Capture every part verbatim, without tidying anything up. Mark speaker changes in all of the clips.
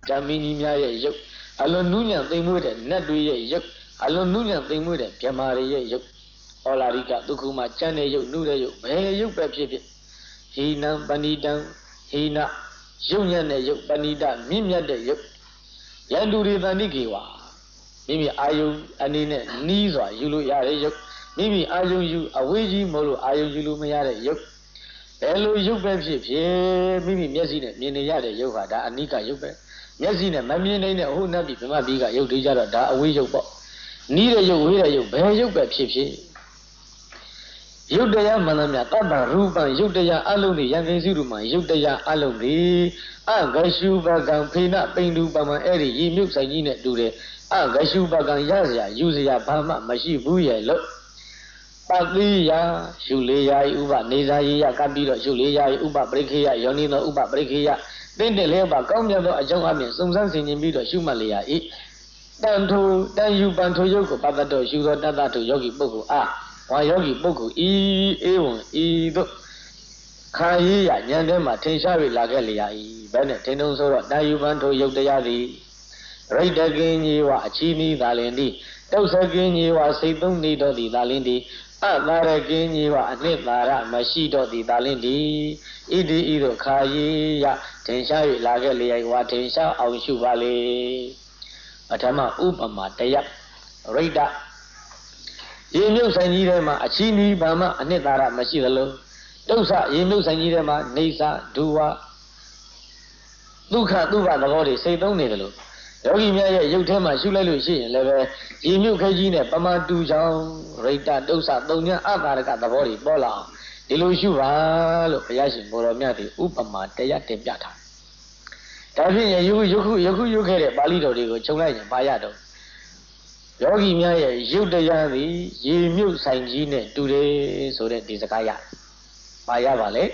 Speaker 1: ဓမ္မင်းကြီးများရဲ့ရုပ်အလွန်နုညံ့သိမ်မွေ့တဲ့နတ်တွေရဲ့ရုပ်အလွန်နုညံ့သိမ်မွေ့တဲ့ဗြဟ္မာတွေရဲ့ရုပ်ဩလာရိကဒုက္ခမှာကျမ်းတဲ့ရုပ်နှုတဲ့ရုပ်ဘယ်ရုပ်ပဲဖြစ်ဖြစ်ဟိနံပဏိတံဟိနရုပ်ညံ့တဲ့ရုပ်ပဏိတမြင့်မြတ်တဲ့ရုပ်ယန္တုရိတဏိကေဝမိမိအာယုအနေနဲ့နီးစွာယူလို့ရတဲ့ရုပ်မိမိအာယုယူအဝေးကြီးမလို့အာယုယူလို့မရတဲ့ရုပ်ဘယ်လိုရုပ်ပဲဖြစ်ဖြစ်မိမိမျက်စိနဲ့မြင်နေရတဲ့ရုပ်ဟာဒါအနိကရုပ်ပဲမျက်စိနဲ့မမြင်နိုင်တဲ့ဟိုနတ်ပြည်ဗမပြည်ကရုပ်တွေကြတော့ဒါအဝေးရုပ်ပေါ့နီးတဲ့ရုပ်ဝေးတဲ့ရုပ်ဘယ်ရုပ်ပဲဖြစ်ဖြစ်ရုပ်တရားမှန်သမျှတတ္တရူပံရုပ်တရားအလုံးတွေယံကိစုတို့မှာရုပ်တရားအလုံးတွေအဂရှုပကံဖေနပိန္ဒုပမံအဲ့ဒီရေမြုပ်ဆိုင်ကြီးနဲ့တူတယ်အဂရှုပကံရစရာယူစရာဘာမှမရှိဘူးရဲ့လို့ပတိယရှုလေးရာဥပနေစာရိယကပ်ပြီးတော့ရှုလေးရာဥပပရိခေယယောနိသောဥပပရိခေယတင်းတဲ့လဲပါကောင်းမြတ်သောအကြောင်းအမြင်စုံစမ်းဆင်ခြင်ပြီးတော့ရှုမှတ်လျာဤတန်ထိုတန်ယူပန်ထိုရုပ်ကိုပတ္တတော်ရှုသောတတ္တထိုယောဂီပုဂ္ဂိုလ်အားဝါယောဂီပုဂ္ဂိုလ်ဤဧဝံဤတို့ခါရေးရဉာဏ်ထဲမှာထင်ရှား၍လာခဲ့လျာဤဘယ်နဲ့ထင်တုံးဆိုတော့တန်ယူပန်ထိုရုပ်တရားသည်ရိတ်တကင်းကြီးဝအချီးနီးသာလင်သည်တောက်ဆကင်းကြီးဝစိတ်သုံးနေတော်သည်သာလင်သည်အသာရကင်းကြီးဝအနှစ်သာရမရှိတော့သည်သာလင်သည်ဣတိဤတို့ခါရေးရထင်ရှား၍လာခဲ့လျာဝါထင်ရှားအောင်ရှုပါလေပထမဥပမာတရားရိတ်တရေမြုပ်ဆိုင်ကြီးထဲမှာအချီးနီးဘာမှအနှစ်သာရမရှိသလိုဒုက္ခရေမြုပ်ဆိုင်ကြီးထဲမှာနေစာဒုဝဒုက္ခဒုဗ္ဗသဘောတွေစိတ်သုံးနေတယ်လို့ယောဂီများရဲ့ရုပ်ထဲမှာရှုလိုက်လို့ရှိရင်လည်းပဲရေမြုပ်ခဲကြီးနဲ့ပမာတူချောင်းရိတ္တဒုက္ခသုံးညာအတာရကသဘောတွေပေါ်လာအောင်ဒီလိုရှုပါလို့ဘုရားရှင်ကိုရောမြတ်တွေဥပမာတရားတင်ပြထားဒါဖြင့်ယခုယခုယခုယုခဲ့တဲ့ပါဠိတော်တွေကိုခြုံလိုက်ရင်ဘာရတော့ယောဂီများရဲ့ရုပ်တရားသည်ရေမြုပ်ဆိုင်ကြီးနဲ့တူတယ်ဆိုတဲ့ဒီစကားရဘာရပါလဲ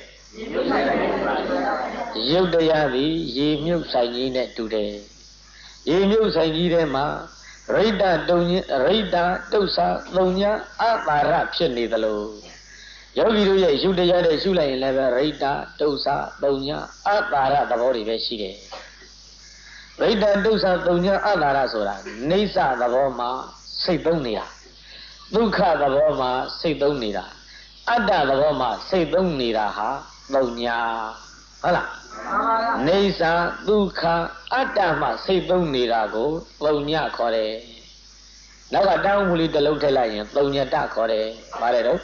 Speaker 1: ရုပ်တရားသည်ရေမြုပ်ဆိုင်ကြီးနဲ့တူတယ်ရေမြုပ်ဆိုင်ကြီးထဲမှာရိတ္တတုံညရိတ္တတုစ္ဆာသုံးညာအတာရဖြစ်နေသလိုယောဂီတို့ရဲ့ရုပ်တရားတွေရှုလိုက်ရင်လည်းပဲရိတ္တတုစ္ဆာသုံးညာအတာရသဘောတွေပဲရှိတယ်ရိတ္တဒုက္ခသုံးညာအတာရဆိုတာနေဆသဘောမှာစိတ်သုံးနေတာဒုက္ခသဘောမှာစိတ်သုံးနေတာအတ္တသဘောမှာစိတ်သုံးနေတာဟာသုံးညာဟုတ်လားနေဆဒုက္ခအတ္တမှာစိတ်သုံးနေတာကိုသုံးညာခေါ်တယ်နောက်ကတောင်းမူလေးတစ်လုံးထည့်လိုက်ရင်သုံးညာတခေါ်တယ်ပါတယ်တော့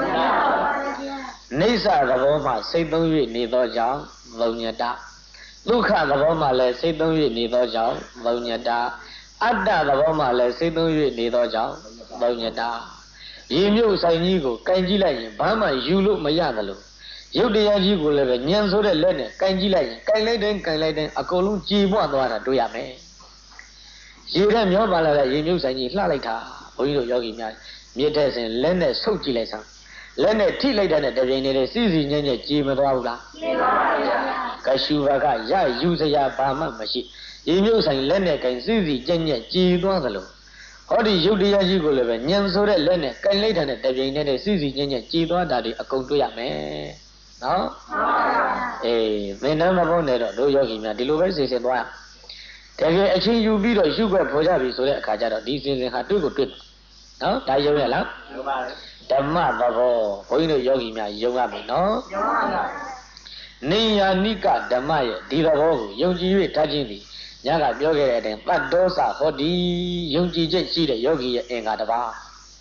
Speaker 1: နေဆသဘောမှာစိတ်သုံး၍နေသောကြောင့်သုံးညာတဒုက္ခသဘောမှာလည်းစိတ်သုံး၍နေသောကြောင့်သုံးညတာအတ္တသဘောမှာလည်းစိတ်သုံး၍နေသောကြောင့်သုံးညတာရေမြုပ်ဆိုင်ကြီးကိုကင်ကြည့်လိုက်ရင်ဘာမှယူလို့မရသလိုရုပ်တရားကြီးကိုလည်းပဲညံဆိုတဲ့လက်နဲ့ကင်ကြည့်လိုက်ရင်ကင်လိုက်တိုင်းကင်လိုက်တိုင်းအကုန်လုံးကြည်ပွားသွားတာတွေ့ရမယ်ရေထဲမျောပါလာတဲ့ရေမြုပ်ဆိုင်ကြီးလှလိုက်တာဘုန်းကြီးတို့ယောဂီများမြစ်တဲ့စဉ်လက်နဲ့ဆုပ်ကြည့်လိုက်စမ်းလက်နဲ့ထိလိုက်တဲ့တပြိုင်တည်းစီစီညံ့ညံ့ကြည်မသွားဘူးလားကြည်ပါပါဗျာကရှုဘကရယူစရာဘာမှမရှိရေမြုပ်ဆိုင်လက်နဲ့ကင်စီစီကြံ့ညံ့ကြည်သွားသလိုဟောဒီရုပ်တရားကြီးကိုလည်းပဲညံဆိုတဲ့လက်နဲ့ကင်လိုက်တဲ့တပြိုင်တည်းစီစီညံ့ညံ့ကြည်သွားတာဒီအကုန်တွေ့ရမယ်နော်မှန်ပါဗျာအေးသင်္นานသဘောနဲ့တော့တို့ယောဂီများဒီလိုပဲစီစဉ်သွားရတကယ်အချင်းယူပြီးတော့ရှုွက်ဖော်ကြပြီဆိုတဲ့အခါကျတော့ဒီစီစဉ်ဟာတွေ့ကိုတွေ့နော်ဒါယုံရလားယုံပါဓမ္မသဘောဘုန်းကြီးတို့ယောဂီများယုံရမယ်နော်ယုံပါဗျာနေယာနိကဓမ္မရဲ့ဒီသဘောကိုယုံကြည်၍ထားခြင်းသည်ညကပြောခဲ့တဲ့အတိုင်းတတ္တောစဟောတိယုံကြည်ချက်ရှိတဲ့ယောဂီရဲ့အင်္ဂါတစ်ပါး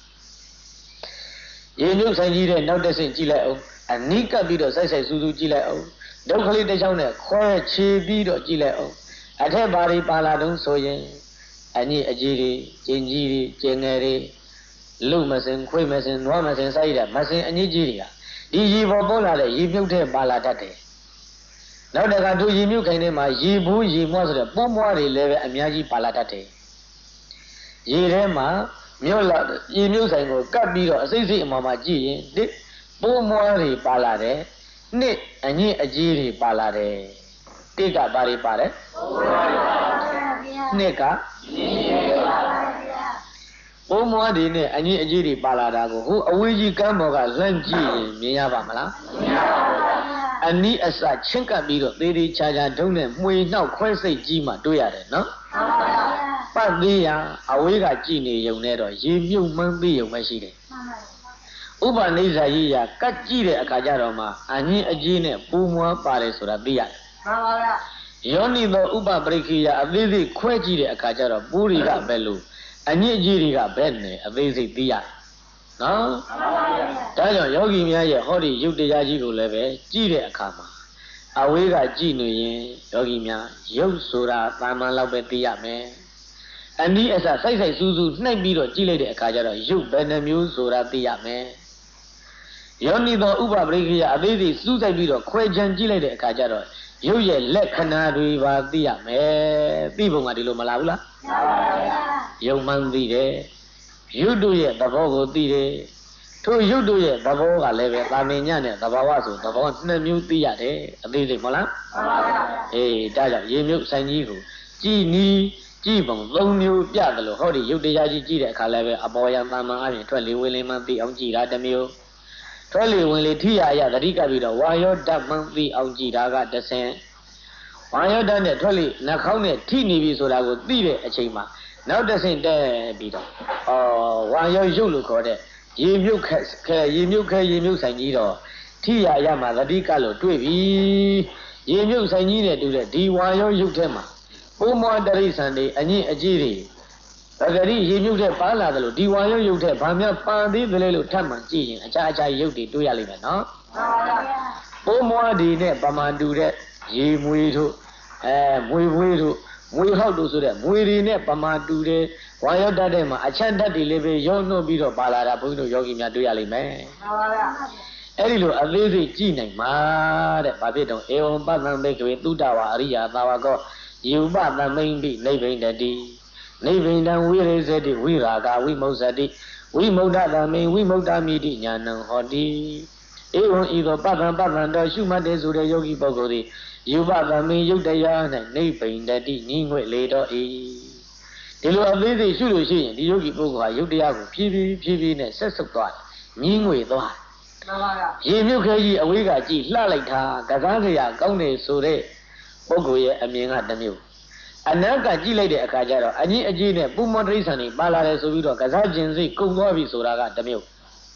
Speaker 1: ရေမြုပ်ဆိုင်ကြီးတဲ့နောက်တစ်ဆင့်ကြည့်လိုက်အောင်အနိကပြီးတော့စိုက်စိုက်စူးစူးကြည့်လိုက်အောင်ဒုက္ခလေးတစ်ချောင်းနဲ့ခွဲချေပြီးတော့ကြည့်လိုက်အောင်အထက်ပါရီပါလာတုံးဆိုရင်အညစ်အကြေးတွေကျင်ကြီးတွေကျင်ငယ်တွေလူမစင်ခွေးမစင်နွားမစင်စိုက်တဲ့မစင်အညစ်အကြေးတွေကဒီရေပေါ်ပေါ်လာတဲ့ရေမြုပ်တဲ့ပါလာတတ်တယ်နောက်တခါသူရေမြုပ်ခိုင်ထဲမှာရေဘူးရေမွှဆိုတဲ့ပိုးမွှားတွေလည်းပဲအများကြီးပါလာတတ်တယ်ရေထဲမှာမြုပ်လာရေမြုပ်ဆိုင်ကိုကပ်ပြီးတော့အစိမ့်စိမ့်အမှမှာကြည့်ရင်ဒီပိုးမွှားတွေပါလာတယ်နှစ်အညစ်အကြေးတွေပါလာတယ်တိကပါရီပါတယ်နှစ်ကပိုးမွှားတွေနဲ့အညစ်အကြေးတွေပါလာတာကိုဟိုအဝေးကြီးကမ်းပေါ်ကလှမ်းကြည့်ရင်မြင်ရပါမလားမြင်ရပါဘူးအနီးအစချင်းကပ်ပြီးတော့သေးသေးချာချာထုံးနဲ့မှွေနှောက်ခွဲစိတ်ကြီးမှတွေ့ရတယ်နော်ပတ်သေးရအဝေးကကြည်နေုံနဲ့တော့ရေမြုပ်မှန်းသိုံပဲရှိတယ်ဥပနိစ္စကြီးရကတ်ကြည့်တဲ့အခါကျတော့မှအငင်းအကြီးနဲ့ပူမွားပါတယ်ဆိုတာသိရတယ်မှန်ပါဗျာယောနိသောဥပပရိခိယအသေးစိတ်ခွဲကြည့်တဲ့အခါကျတော့ပူရီကပဲလို့အငင်းအကြီးတွေကဘယ်နဲ့အသေးစိတ်သိရတယ်နော်ဒါကြောင့်ယောဂီများရဲ့ဟောဒီယုတ်တရားကြီးကိုလည်းပဲကြည့်တဲ့အခါမှာအဝေးကကြည့်နေရင်ယောဂီများယုတ်ဆိုတာတာမန်လောက်ပဲသိရမယ်အနည်းအစစိုက်စိုက်စူးစူးနှိုက်ပြီးတော့ကြည့်လိုက်တဲ့အခါကျတော့ယုတ်ဘယ်နှမျိုးဆိုတာသိရမယ်ယောနိသောဥပပရိက္ခယအသေးစိတ်စူးစိုက်ပြီးတော့ခွဲခြမ်းကြည့်လိုက်တဲ့အခါကျတော့ရုပ်ရဲ့လက္ခဏာတွေပါသိရမယ်သိပုံကဒီလိုမလားဘူးလားမှန်ပါဗျာယုံမှန်သိတယ်ရုပ်တို့ရဲ့သဘောကိုသိတယ်ထိုရုပ်တို့ရဲ့သဘောကလည်းပဲတာမင်ညနဲ့သဘာဝဆိုသဘောနှစ်မျိုးသိရတယ်အသေးစိတ်မဟုတ်လားမှန်ပါဗျာအေးဒါကြောင့်ရေမြုပ်ဆိုင်ကြီးကိုကြည်နီးကြည်ပုံသုံးမျိုးပြတယ်လို့ဟောဒီရုပ်တရားကြီးကြည့်တဲ့အခါလည်းပဲအပေါ်ယံတာမန်အပြင်ထွက်လေဝင်လေမှသိအောင်ကြည်တာတစ်မျိုးထွက်လေဝင်လေထိရရသတိကပ်ပြီးတော့ဝါယောဓာတ်မှန်သိအောင်ကြည်တာကတစ်ဆင့်ဝါယောဓာတ်နဲ့ထွက်လေနှာခေါင်းနဲ့ထိနေပြီဆိုတာကိုသိတဲ့အချိန်မှာနောက်တစ်ဆင့်တက်ပြီးတော့ဩဝါယောရုပ်လို့ခေါ်တဲ့ရေမြုပ်ခဲရေမြုပ်ခဲရေမြုပ်ဆိုင်ကြီးတော့ထိရရမှာသတိကလို့တွေ့ပြီရေမြုပ်ဆိုင်ကြီးနဲ့တူတဲ့ဒီဝါယောရုပ်ထဲမှာဘုံမောတရိษံတွေအညစ်အကြေးတွေပဂရိရေမြုပ်တဲ့ပါလာတယ်လို့ဒီဝါယောရုပ်ထဲဘာများပန်သေးတယ်လဲလို့ထပ်မှန်ကြည့်ရင်အခြားအခြားရုပ်တွေတွေ့ရလိမ့်မယ်နော်ဘုံမောဒီနဲ့ပမာတူတဲ့ရေမွေတို့အဲမွေမွေတို့မွေဟောက်တို့ဆိုတဲ့မွေတွေနဲ့ပမာတူတဲ့ဝါယောဓာတ်ထဲမှာအချက်ဓာတ်တွေလည်းပဲရောနှုတ်ပြီးတော့ပါလာတာဘုန်းကြီးတို့ယောဂီများတွေ့ရလိမ့်မယ်မှန်ပါဗျာအဲ့ဒီလိုအသေးစိတ်ကြည့်နိုင်မှာတဲ့ဘာဖြစ်တော့ဧဝံပသံဘိကဝေသုတဝါအရိယာသာဝကောယေဥပသမိန်ပိနိဗ္ဗိန္ဒတိနိဗ္ဗိန္ဒံဝိရိဇတိဝိရာဂဝိမုစ္ဆတိဝိမုဒ္ဒသမိန်ဝိမုဒ္ဒမိတိညာဏံဟောတိဧဝံဤသောပသံပသံတော်ရှုမှတ်တဲ့ဆိုတဲ့ယောဂီပုဂ္ဂိုလ်သည်ယေဥပသမိန်ယုတ်တရား၌နိဗ္ဗိန္ဒတိညီငွေ့လေတော့၏ဒီလိုအသေးစိတ်ရှုလို့ရှိရင်ဒီယောဂီပုဂ္ဂိုလ်ဟာယုတ်တရားကိုဖြည်းဖြည်းဖြည်းဖြည်းနဲ့ဆက်ဆုပ်သွားတယ်ညီငွေ့သွားတယ်မှန်ပါဗျာရေမြုပ်ခဲကြီးအဝေးကကြည့်လှလိုက်တာကစားစရာကောင်းတယ်ဆိုတဲ့ပုဂ္ဂိုလ်ရဲ့အမြင်ကတစ်မျိုးအနက်ကကြည့်လိုက်တဲ့အခါကျတော့အကြီးအကြီးနဲ့ပုမောတရိษံတွေပါလာတယ်ဆိုပြီးတော့ကစားခြင်းစိတ်ကုံသွားပြီဆိုတာကတစ်မျိုး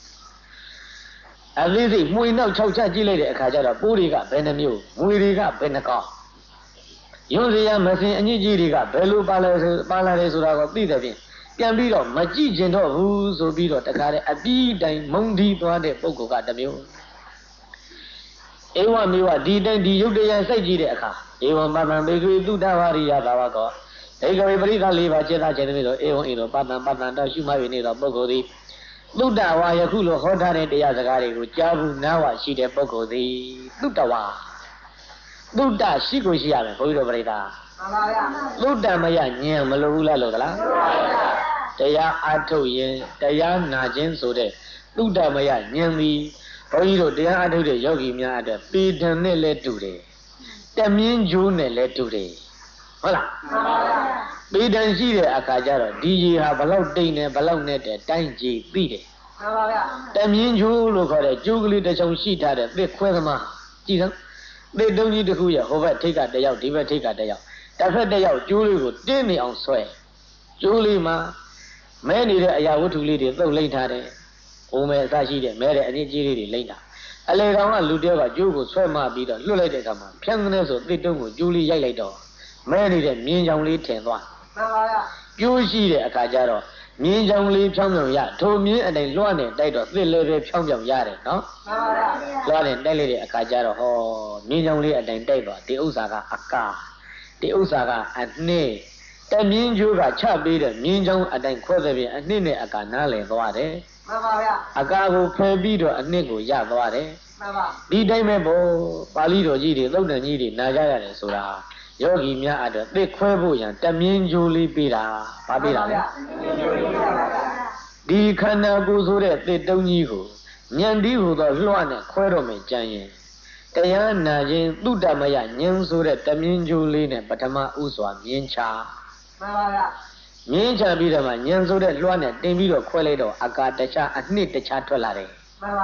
Speaker 1: အသေးစိတ်မှွေနောက်ခြောက်ချကြည့်လိုက်တဲ့အခါကျတော့ပိုးတွေကဘယ်နှမျိုးမွေတွေကဘယ်နှကောင်ရုံစရာမစင်အညစ်ကြီးတွေကဘယ်လိုပါလဲပါလာတယ်ဆိုတာကိုသိတဲ့ဖြင့်ပြန်ပြီးတော့မကြည့်ကျင်တော့ဘူးဆိုပြီးတော့တခါတည်းအပြီးတိုင်မုံဒီသွားတဲ့ပုဂ္ဂိုလ်ကတစ်မျိုးဧဝမေဝဒီတိုင်းဒီယုတ်တရားစိုက်ကြည့်တဲ့အခါဧဝံပသံဘေကွေသုတဝါရိယသာဝကောဧကဝေပရိသလေးပါစေတခြင်းတွေတော့ဧဝံဤတော့ပသံပသံတော့ရှုမှတ်ရနေတော့ပုဂ္ဂိုလ်သည်သုတဝါယခုလိုဟောထားတဲ့တရားစကားတွေကိုကြားဘူးနားဝရှိတဲ့ပုဂ္ဂိုလ်သည်သုတဝါသုတရှိကိုရှိရမယ်ဘုန်းကြီးတို့ပရိသတ်မှန်ပါဗျာသုတမယဉာဏ်မလိုဘူးလားလို့သလားမှန်ပါဗျာတရားအထုတ်ရင်တရားနာခြင်းဆိုတဲ့သုတမယဉာဏ်သည်ဘုန်းကြီးတို့တရားအထုတ်တဲ့ယောဂီများအတွက်ပေဒံနဲ့လည်းတူတယ်တမင်းကျိုးနဲ့လည်းတူတယ်ဟုတ်လားမှန်ပါဗျာပေဒံရှိတဲ့အခါကျတော့ဒီကြီးဟာဘလောက်တိတ်နေဘလောက်နဲ့တဲ့တိုင်းကြီးသိတယ်မှန်ပါဗျာတမင်းကျိုးလို့ခေါ်တဲ့ကျိုးကလေးတစ်ချောင်းရှိထားတဲ့သစ်ခွဲသမားကြည့်စမ်းသစ်တုံးကြီးတစ်ခုရဲ့ဟိုဘက်ထိတ်ကတယောက်ဒီဘက်ထိတ်ကတယောက်တစ်ဖက်တယောက်ကျိုးလေးကိုတင်းနေအောင်ဆွဲကျိုးလေးမှာမဲနေတဲ့အရာဝတ္ထုလေးတွေသုတ်လိမ့်ထားတယ်။အိုမဲအစရှိတဲ့မဲတဲ့အနည်းကြီးလေးတွေလိမ့်တာ။အလေကောင်ကလူတယောက်ကကျိုးကိုဆွဲမပြီးတော့လွတ်လိုက်တဲ့အခါမှာဖြန်းကနေဆိုသစ်တုံးကိုကျိုးလေးရိုက်လိုက်တော့မဲနေတဲ့မြင်းချောင်လေးထင်သွား။မှန်ပါဗျာ။ကျိုးရှိတဲ့အခါကျတော့မြင်းချောင်လေးဖြောင်းဖြောင်းရထိုမြင်းအတိုင်းလွှတ်နေတိုက်တော့သစ်လေးပဲဖြောင်းဖြောင်းရတယ်နော်။မှန်ပါဗျာ။လွှတ်နေတိုက်လိုက်တဲ့အခါကျတော့ဟောမြင်းချောင်လေးအတိုင်းတိုက်သွားဒီဥစ္စာကအကာဒီဥစ္စာကအနှဲ့တမြင်းကျိုးကချပေးတဲ့မြင်းချောင်းအတိုင်းခွဲတဲ့ပြင်အနှစ်နဲ့အကာနားလည်သွားတယ်မှန်ပါဗျာအကာကိုဖယ်ပြီးတော့အနှစ်ကိုရသွားတယ်မှန်ပါဒီတိုင်းပဲပေါ့ပါဠိတော်ကြီးတွေသုတ်တန်ကြီးတွေနာကြရတယ်ဆိုတာယောဂီများအတွက်သိခွဲဖို့ရန်တမြင်းကျိုးလေးပေးတာဗာပေးတာလေဒီခန္ဓာကိုယ်ဆိုတဲ့သစ်တုံးကြီးကိုဉာဏ်ဒီဟူသောလွှတ်နဲ့ခွဲတော့မယ်ကြံရင်တရားနာခြင်းသုတမယဉာဏ်ဆိုတဲ့တမြင်းကျိုးလေးနဲ့ပထမဥစွာမြင်ချမှန်ပါဗျာမြင်းချပြီးတော့မှဉာဏ်ဆိုတဲ့လွှတ်နဲ့တင်ပြီးတော့ခွဲလိုက်တော့အကာတခြားအနှစ်တခြားထွက်လာတယ်မှန်ပါဗျာ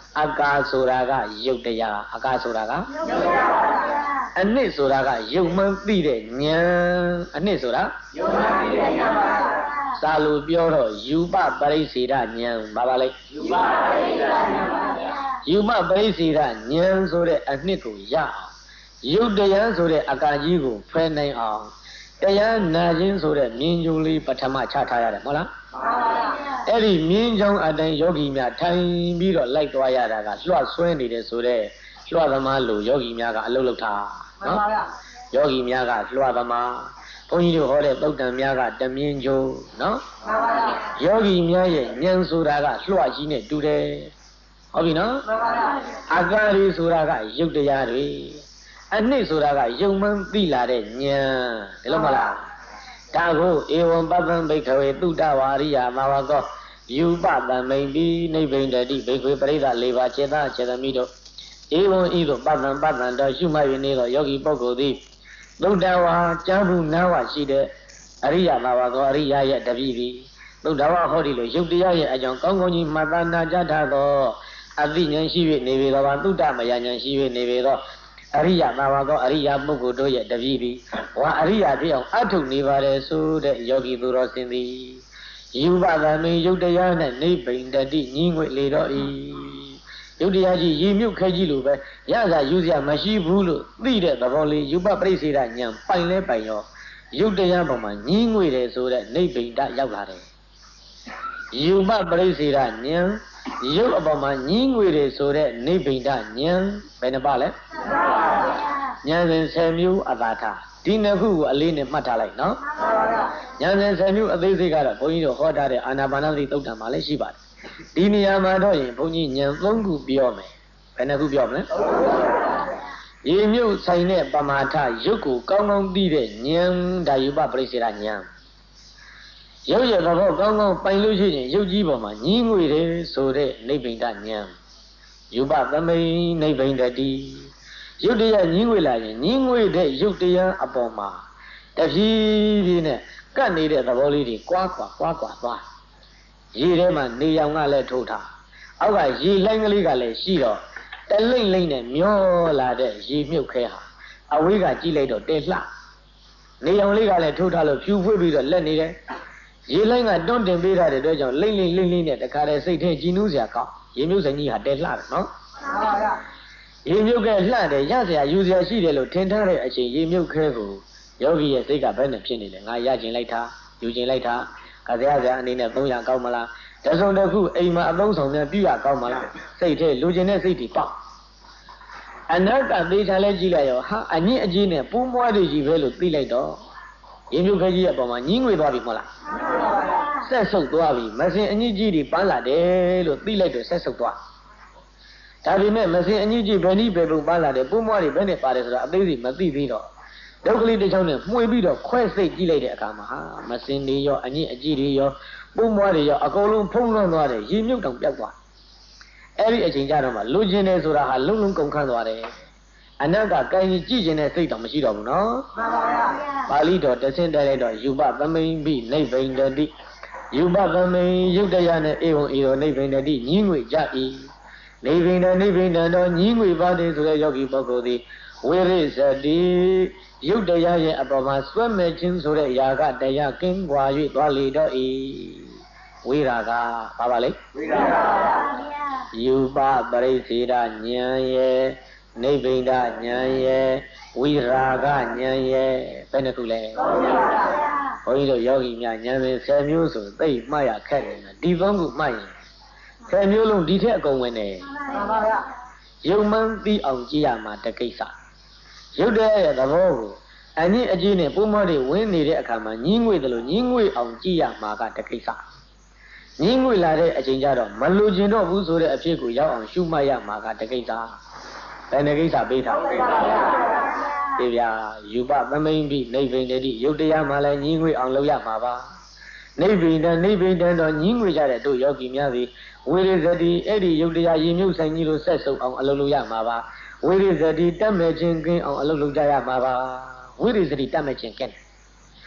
Speaker 1: အကာဆိုတာကယုတ်တရားအကာဆိုတာကယုတ်တရားပါဗျာအနှစ်ဆိုတာကယုတ်မှန်းသိတဲ့ဉာဏ်အနှစ်ဆိုတာယုတ်မှန်းသိတဲ့ဉာဏ်ပါဗျာသာလို့ပြောတော့ယူပပရိစ္ဆေဒဉာဏ်ဘာပါလဲယူပပရိစ္ဆေဒဉာဏ်ပါဗျာယူပပရိစ္ဆေဒဉာဏ်ဆိုတဲ့အနှစ်ကိုရအောင်ယုတ်တရားဆိုတဲ့အကာကြီးကိုဖယ်နိုင်အောင်တရားနာခြင်းဆိုတဲ့မြင်ကြုံလေးပထမချထားရတယ်မဟုတ်လားမှန်ပါဗျာအဲ့ဒီမြင်ကြောင်းအတိုင်းယောဂီများထိုင်ပြီးတော့လိုက်သွားရတာကလွှတ်ဆွဲနေတယ်ဆိုတဲ့လွှတ်သမားလို့ယောဂီများကအလုပ်လုပ်တာနော်မှန်ပါဗျာယောဂီများကလွှတ်သမားဘုန်းကြီးတို့ဟောတဲ့သုတ်တန်များကတမြင်ကြုံနော်မှန်ပါဗျာယောဂီများရဲ့ဉာဏ်ဆိုတာကလွှတ်ကြီးနဲ့တူတယ်ဟုတ်ပြီနော်မှန်ပါဗျာအကာရီဆိုတာကယုတ်တရားတွေအနှစ်ဆိုတာကယုံမှန်းသိလာတဲ့ဉာဏ်ဒီလိုမလားဒါကိုဧဝံပပံဘိက္ခဝေတုတ္တဝါရိယာမဝကောယူပတံမိန်တိနိဗ္ဗိန္ဒတိဘိက္ခွေပရိသ၄ပါးခြေသားခြေသမီးတို့ဧဝံဤသို့ပတံပတံတော်ရှုမှတ်၍နေသောယောဂီပုဂ္ဂိုလ်သည်သုတ္တဝါကျမ်းဘူးနာဝရှိတဲ့အရိယာမဝကောအရိယာရဲ့တပည့်သည်သုတ္တဝါဟောဒီလိုယုတ်တရားရဲ့အကြောင်းကောင်းကောင်းကြီးမှတ်သားနာကြားထားသောအသိဉာဏ်ရှိ၍နေပေသောသုတ္တမယဉာဏ်ရှိ၍နေပေသောအရိယာမဝကောအရိယာပုဂ္ဂိုလ်တို့ရဲ့တပည့်သည်ဝါအရိယာဖြစ်အောင်အထုနေပါလေဆိုတဲ့ယောဂီသူတော်စင်သည်ယူပသမေယုတ်တရားနဲ့နိဗ္ဗိန္ဒတိညီငွေလေတော့ဤယုတ်တရားကြီးရည်မြုပ်ခဲကြီးလိုပဲရစာယူစရာမရှိဘူးလို့သိတဲ့သဘောလေးယူပပရိစ္ဆေဒဉာဏ်ပိုင်လဲပိုင်ရောယုတ်တရားပေါ်မှာညီငွေတယ်ဆိုတဲ့နိဗ္ဗိန္ဒရောက်လာတယ်ယူပပရိစ္ဆေဒဉာဏ်ရုပ်အပေါ်မှာညီးငွေတယ်ဆိုတဲ့နိဗ္ဗိန္ဒဉာဏ်ဘယ်နှပါလဲဉာဏ်စဉ်ဆယ်မျိုးအသာထားဒီနှစ်ခုကိုအလေးနဲ့မှတ်ထားလိုက်နော်ဉာဏ်စဉ်ဆယ်မျိုးအသေးစိတ်ကတော့ဘုန်းကြီးတို့ဟောထားတဲ့အာနာပါနသတိသုတ်တံမှာလည်းရှိပါတယ်ဒီနေရာမှာတော့ရင်ဘုန်းကြီးဉာဏ်သုံးခုပြောမယ်ဘယ်နှခုပြောမလဲရေမြုပ်ဆိုင်တဲ့ပမာထရုပ်ကိုကောင်းကောင်းသိတဲ့ဉာဏ်ဒါယူပပရိစ္ဆေဒဉာဏ်ရုပ်ရဲ့သဘောကောင်းကောင်းပိုင်လို့ရှိရင်ရုပ်ကြီးပေါ်မှာညီးငွေတယ်ဆိုတဲ့နိဗ္ဗိန္ဒဉာဏ်ယူပသမိန်နိဗ္ဗိန္ဒတိရုပ်တရားညီးငွေလာရင်ညီးငွေတဲ့ရုပ်တရားအပေါ်မှာတဖြည်းဖြည်းနဲ့ကပ်နေတဲ့သဘောလေးတွေကွာကွာကွာကွာသွားရေထဲမှာနေရောင်ကလည်းထိုးထားအောက်ကရေလိုင်းကလေးကလည်းရှိတော့တလိမ့်လိမ့်နဲ့မျောလာတဲ့ရေမြုပ်ခဲဟာအဝေးကကြည့်လိုက်တော့တဲလှနေရောင်လေးကလည်းထိုးထားလို့ဖြူဖွေးပြီးတော့လက်နေတယ်ရေလိုင်းကတွန်းတင်ပေးထားတဲ့အတွက်ကြောင့်လိမ့်လိမ့်လိမ့်လိမ့်နဲ့တခါတည်းစိတ်ထဲကြည်နူးစရာကောင်းရေမြုပ်စိန်ကြီးဟာတဲလှတယ်နော်မှန်ပါဗျာရေမြုပ်ခဲလှတယ်ရစရာယူစရာရှိတယ်လို့ထင်ထားတဲ့အချိန်ရေမြုပ်ခဲကိုယောဂီရဲ့စိတ်ကဘယ်နဲ့ဖြစ်နေလဲငါရကျင်လိုက်တာယူကျင်လိုက်တာကစရစရာအနေနဲ့သုံးရကောင်းမလားတစုံတစ်ခုအိမ်မှာအသုံးဆောင်များပြရကောင်းမလားစိတ်ထဲလူကျင်တဲ့စိတ်တွေပေါက်အနာကသေးချာလဲကြည့်လိုက်ရောဟာအညစ်အကြေးနဲ့ပူးမွားတွေကြီးပဲလို့သိလိုက်တော့ရေမြုပ်ခဲကြီးရဲ့ပုံမှာညင်းငွေသွားပြီမဟုတ်လားဆက်ဆုပ်သွားပြီမစင်အညစ်ကြီးတွေပန်းလာတယ်လို့သိလိုက်တော့ဆက်ဆုပ်သွားဒါပေမဲ့မစင်အညစ်ကြီးဘယ်နည်းဘယ်ပုံပန်းလာတယ်ပူးမွားတွေဘယ်နဲ့ပါတယ်ဆိုတာအသေးစိတ်မသိသေးတော့ဒုက္ခလေးတစ်ချောင်းနဲ့မှွေပြီးတော့ခွဲစိတ်ကြည့်လိုက်တဲ့အခါမှာဟာမစင်တွေရောအညစ်အကြေးတွေရောပူးမွားတွေရောအကုန်လုံးဖုံးလွှမ်းသွားတယ်ရေမြုပ်တောင်ပြောက်သွားအဲ့ဒီအချိန်ကျတော့မှလူကျင်တယ်ဆိုတာဟာလုံးလုံးကုန်ခန်းသွားတယ်အနက်ကကိုင်းကြီးကြည့်ကျင်တဲ့စိတ်တော့မရှိတော့ဘူးနော်မှန်ပါဗျာပါဠိတော်တဆင့်တက်လိုက်တော့ယူပသမိန်ပိနိဗ္ဗိန္ဒတိယူပသမိန်ယုတ်တရားနဲ့ဧဝံဤတော်နိဗ္ဗိန္ဒတိညီးငွေကြ၏နိဗ္ဗိန္ဒနိဗ္ဗိန္ဒတော်ညီးငွေပါတယ်ဆိုတဲ့ယောဂီပုဂ္ဂိုလ်သည်ဝိရိဇတိယုတ်တရားရဲ့အပေါ်မှာစွဲမဲ့ခြင်းဆိုတဲ့ຢာကတရားကင်းကွာ၍သွားလေတော့၏ဝိရာကပါပါလေဝိရာကပါဗျာယူပပရိစ္ဆေဒဉာဏ်ရဲ့နိဗ္ဗိန္ဒဉာဏ်ရဲ့ဝိရာဂဉာဏ်ရဲ့ဘယ်နှခုလဲဘုန်းကြီးတို့ယောဂီများဉာဏ်စဉ်ဆယ်မျိုးဆိုသိမှတ်ရခက်တယ်ဒီသုံးခုမှတ်ရင်ဆယ်မျိုးလုံးဒီထက်အကုန်ဝင်တယ်မှန်ပါဗျာယုံမှန်းသိအောင်ကြည့်ရမှာတကိစ္စရုပ်တဲ့ရဲ့သဘောကိုအညစ်အကြေးနဲ့ပုံမတွေဝင်နေတဲ့အခါမှာညင်းငွေတယ်လို့ညင်းငွေအောင်ကြည့်ရမှာကတကိစ္စညင်းငွေလာတဲ့အချိန်ကျတော့မလိုချင်တော့ဘူးဆိုတဲ့အဖြစ်ကိုရောက်အောင်ရှုမှတ်ရမှာကတကိစ္စဘယ်နှကိစ္စပေးထားလဲပြေဗျာယူပသမိန်ပိနိဗ္ဗိန္ဒတိယုတ်တရားမှလည်းညင်းငွေအောင်လုပ်ရမှာပါနိဗ္ဗိန္ဒနိဗ္ဗိန္ဒတော့ညင်းငွေကြတဲ့တို့ယောဂီများသည်ဝိရိဇတိအဲ့ဒီယုတ်တရားရည်မြုပ်ဆိုင်ကြီးလို့ဆက်စုပ်အောင်အလုပ်လုပ်ရမှာပါဝိရိဇတိတတ်မဲ့ခြင်းကင်းအောင်အလုပ်လုပ်ကြရမှာပါဝိရိဇတိတတ်မဲ့ခြင်းကင်း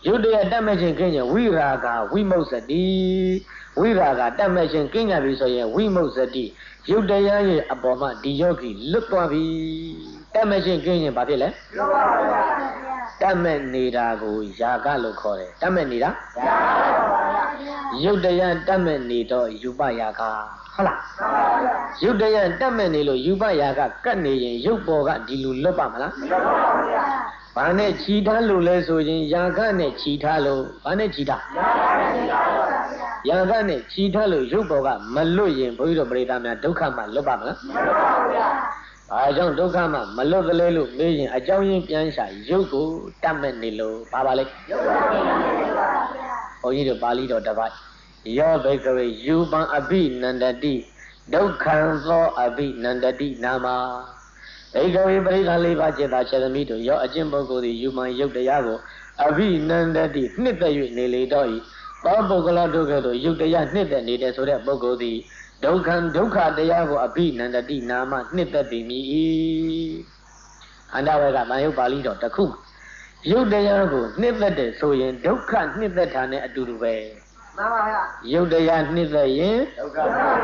Speaker 1: ယုတ်တရားတတ်မဲ့ခြင်းကင်းရင်ဝိရာဂဝိမု စတိဝိရာဂတတ်မဲ့ခြင်းကင်းကြပြီဆိုရင်ဝိမု စတိယုတ်တရားရဲ့အပေါ်မှာဒီယောဂီလွတ်သွားပြီတတ်မဲ့ခြင်းကင်းရင်ဘာဖြစ်လဲလွတ်ပါပါဗျာတတ်မဲ့နေတာကိုယာကလို့ခေါ်တယ်တတ်မဲ့နေတာယာကပါဗျာယုတ်တရားတတ်မဲ့နေတော့ယူပယာကဟုတ်လားမှန်ပါဗျာယုတ်တရားတတ်မဲ့နေလို့ယူပယာကကတ်နေရင်ယုတ်ပေါ်ကဒီလူလွတ်ပါမလားလွတ်ပါပါဗျာဘာနဲ့ခြီထားလို့လဲဆိုရင်ယာကနဲ့ခြီထားလို့ဘာနဲ့ခြီထားယာကနဲ့ခြီထားလို့ရုပ်ပေါ်ကမလွတ်ရင်ဘုန်းကြီးတို့ပရိသတ်များဒုက္ခမှလွတ်ပါမလားမလွတ်ပါဘူးဗျာဘာကြောင့်ဒုက္ခမှမလွတ်သလဲလို့မေးရင်အကြောင်းရင်းပြန်ရှာရုပ်ကိုတတ်မဲ့နေလို့ပါပါလေရုပ်ပါပါဗျာဘုန်းကြီးတို့ပါဠိတော်တစ်ပိုက်ယောဘိကဝေယူပံအဘိနန္တတိဒုက္ခံသောအဘိနန္တတိနာမဧကဝေပရိသလေးပါးจิตသာခြေသမီးတို့ရောအကျင့်ပုဂ္ဂိုလ်သည်ယူမှန်ရုပ်တရားကိုအဘိနန္တတိနှစ်သက်၍နေလေတော့၏သောပုဂ္ဂလတို့ကဲ့သို့ရုပ်တရားနှစ်သက်နေတဲ့ဆိုတဲ့ပုဂ္ဂိုလ်သည်ဒုက္ခဒုက္ခတရားကိုအဘိနန္တတိနာမနှစ်သက်သည်မြည်၏အန္တဝေကမယုတ်ပါဠိတော်တစ်ခုရုပ်တရားကိုနှစ်သက်တယ်ဆိုရင်ဒုက္ခနှစ်သက်တာနဲ့အတူတူပဲမှန်ပါဗျာရုပ်တရားနှစ်သက်ရင်ဒုက္ခ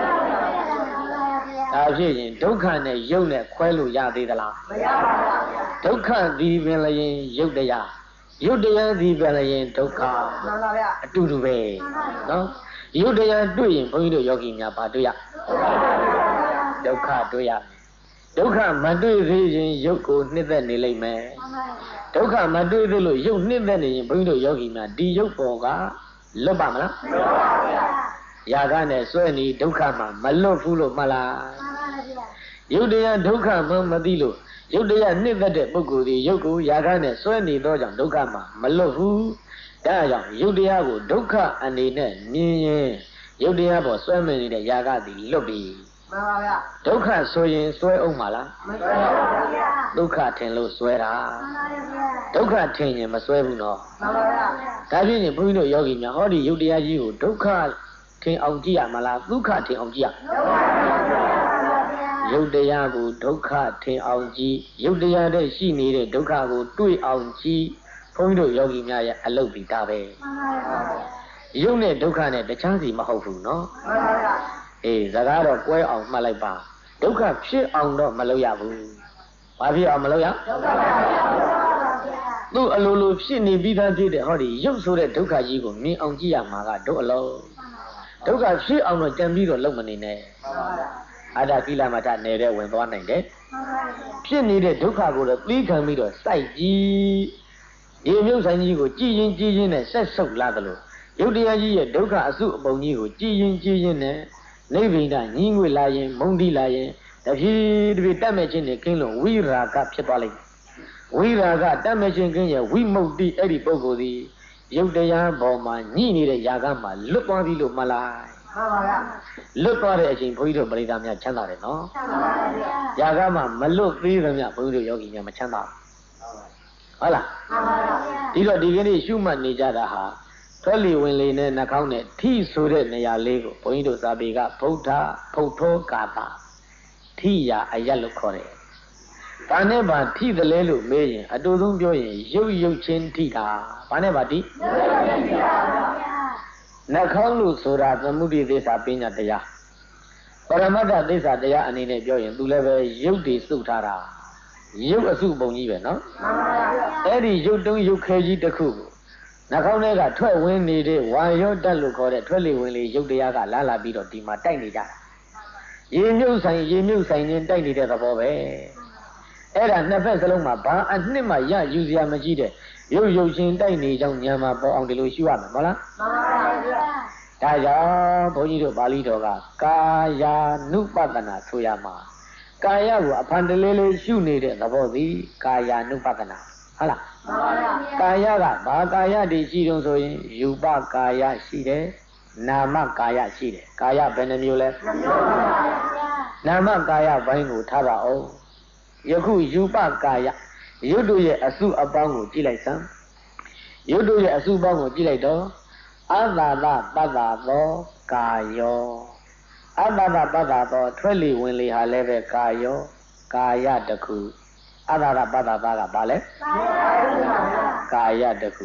Speaker 1: ဒါဖြစ်ရင်ဒုက္ခနဲ့ယုတ်နဲ့ခွဲလို့ရသေးသလားမရပါဘူးဒုက္ခသည်ပင်လည်းယုတ်တရားယုတ်တရားသည်ပင်လည်းဒုက္ခမှန်ပါဗျာအတူတူပဲနော်ယုတ်တရားတွေ့ရင်ဘုန်းကြီးတို့ယောဂီများဘာတွေ့ရဒုက္ခတွေ့ရဒုက္ခမတွေ့သေးရင်ယုတ်ကိုနှစ်သက်နေလိမ့်မယ်ဒုက္ခမတွေ့သေးလို့ယုတ်နှစ်သက်နေရင်ဘုန်းကြီးတို့ယောဂီများဒီယုတ်ပေါ်ကလွတ်ပါမလားလွတ်ပါဗျာယာကနဲ့စွဲနေဒုက္ခမှာမလွတ်ဘူးလို့မှတ်လားမှန်ပါဗျာယုတ်တရားဒုက္ခမှမသိလို့ယုတ်တရားနှစ်သက်တဲ့ပုဂ္ဂိုလ်ဒီယုတ်ကိုယာကနဲ့စွဲနေတော့ကြောင့်ဒုက္ခမှာမလွတ်ဘူးဒါကြောင့်ယုတ်တရားကိုဒုက္ခအနေနဲ့မြင်ရင်ယုတ်တရားပေါ်စွဲမိနေတဲ့ယာကသည်လွတ်ပြီမှန်ပါဗျာဒုက္ခဆိုရင်စွဲအောင်မလားမစွဲပါဘူးဗျာဒုက္ခထင်လို့စွဲတာမှန်ပါဗျာဒုက္ခထင်ရင်မစွဲဘူးနော်မှန်ပါဗျာဒါဖြစ်ရင်ဘုန်းကြီးတို့ယောဂီများဟောဒီယုတ်တရားကြီးကိုဒုက္ခထင်အောင်ကြည့်ရမလားဒုက္ခထင်အောင်ကြည့်ရယုတ်တရားကိုဒုက္ခထင်အောင်ကြည့်ယုတ်တရားတဲ့ရှိနေတဲ့ဒုက္ခကိုတွေ့အောင်ကြည့်ဘုန်းကြီးတို့ယောဂီများရဲ့အလုပ်ပြီးတာပဲမှန်ပါဗျာယုတ်နဲ့ဒုက္ခနဲ့တခြားစီမဟုတ်ဘူးနော်မှန်ပါဗျာအေးစကားတော့ကွဲအောင်မှတ်လိုက်ပါဒုက္ခဖြစ်အောင်တော့မလုပ်ရဘူးဘာဖြစ်အောင်မလုပ်ရဒုက္ခသူ့အလိုလိုဖြစ်နေပြီးသားဖြစ်တဲ့ဟောဒီရုပ်ဆိုတဲ့ဒုက္ခကြီးကိုမြင်အောင်ကြည့်ရမှာကတို့အလုံးဒုက္ခဖြစ်အောင်တော့ကြံပြီးတော့လုပ်မနေနဲ့အာဒကိလမထနေတဲ့ဝင်သွားနိုင်တယ်ဖြစ်နေတဲ့ဒုက္ခကိုတော့သိခံပြီးတော့စိုက်ကြည့်ဒီမြုပ်ဆိုင်ကြီးကိုကြည်ရင်ကြည်ရင်နဲ့ဆက်ဆုပ်လာသလိုရုပ်တရားကြီးရဲ့ဒုက္ခအစုအပုံကြီးကိုကြည်ရင်ကြည်ရင်နဲ့နိဗ္ဗိဒညင်းငွေလာရင်မုန်းတိလာရင်တဖြည်းဖြည်းတတ်မဲ့ခြင်းနဲ့ကင်းလို့ဝိရာဂဖြစ်သွားလိမ့်မယ်ဝိရာဂတတ်မဲ့ခြင်းကင်းရဲ့ဝိမု ക്തി အဲ့ဒီပုဂ္ဂိုလ်ဒီရုပ်တရားပေါ်မှာညှိနေတဲ့ຢာကမှလွတ်သွားပြီလို့မှတ်လိုက်မှန်ပါဗျာလွတ်သွားတဲ့အချိန်ဘုန်းကြီးတို့ပရိသတ်များချမ်းသာတယ်နော်ချမ်းသာပါဗျာຢာကမှမလွတ်သေးသမျှဘုန်းကြီးတို့ယောဂီများမချမ်းသာဟုတ်လားမှန်ပါဗျာဒီတော့ဒီကနေ့ရှုမှတ်နေကြတာဟာထွက်လီဝင်လေနဲ့နှာခေါင်းနဲ့ထိဆိုတဲ့နေရာလေးကိုဘုန်းကြီးတို့စာပေကဗုဒ္ဓဖုတ်ထောကာတာထိရာအယက်လို့ခေါ်တယ်။ဘာနဲ့ပါထိတယ်လဲလို့မေးရင်အတူဆုံးပြောရင်ရုပ်ရုပ်ချင်းထိတာဘာနဲ့ပါထိနှာခေါင်းလို့ဆိုတာသမုဒိသစ္စာပညာတရားပရမတ္ထသစ္စာတရားအနေနဲ့ပြောရင်သူလည်းပဲရုပ်တွေစုပ်ထားတာရုပ်အစုပုံကြီးပဲနော်မှန်ပါဗျာအဲ့ဒီရုပ်တုံးရုပ်ခဲကြီးတစ်ခုကိုနှာခေါင်းထဲကထွက်ဝင်နေတဲ့ဝါရောတက်လို့ခေါ်တဲ့ထွက်လေဝင်လေရုပ်တရားကလာလာပြီးတော့ဒီမှာတိုက်နေကြတာရေမြုပ်ဆိုင်ရေမြုပ်ဆိုင်ချင်းတိုက်နေတဲ့သဘောပဲအဲ့ဒါနှစ်ဖက်စလုံးမှာဘာအနှစ်မှရယူစရာမရှိတဲ့ရုပ်ရုပ်ချင်းတိုက်နေကြောင်းညံမှာပေါ်အောင်ဒီလိုရှုရမယ်မဟုတ်လားမှန်ပါဗျာဒါကြောင့်ဘုန်းကြီးတို့ပါဠိတော်ကကာယာနုပတနာဆိုရမှာကာယကိုအဖန်တလေးလေးရှုနေတဲ့သဘောသည်ကာယာနုပတနာဟုတ်လားမှန်ပါဗျာကာယကဘာကာယတည်ရှိတုံးဆိုရင်ယူပကာယရှိတယ်နာမကာယရှိတယ်ကာယဘယ်နှမျိုးလဲနာမကာယဘိုင်းကိုထားပါအောင်ယခုယူပကာယရုပ်တို့ရဲ့အစုအပေါင်းကိုကြည့်လိုက်စမ်းရုပ်တို့ရဲ့အစုပေါင်းကိုကြည့်လိုက်တော့အတ္တသပတ္တာသောကာယောအတ္တသပတ္တာသောထွက်လေဝင်လေဟာလည်းပဲကာယောကာယတခုအတ္တသပတ္တာကဘာလဲကာယတခု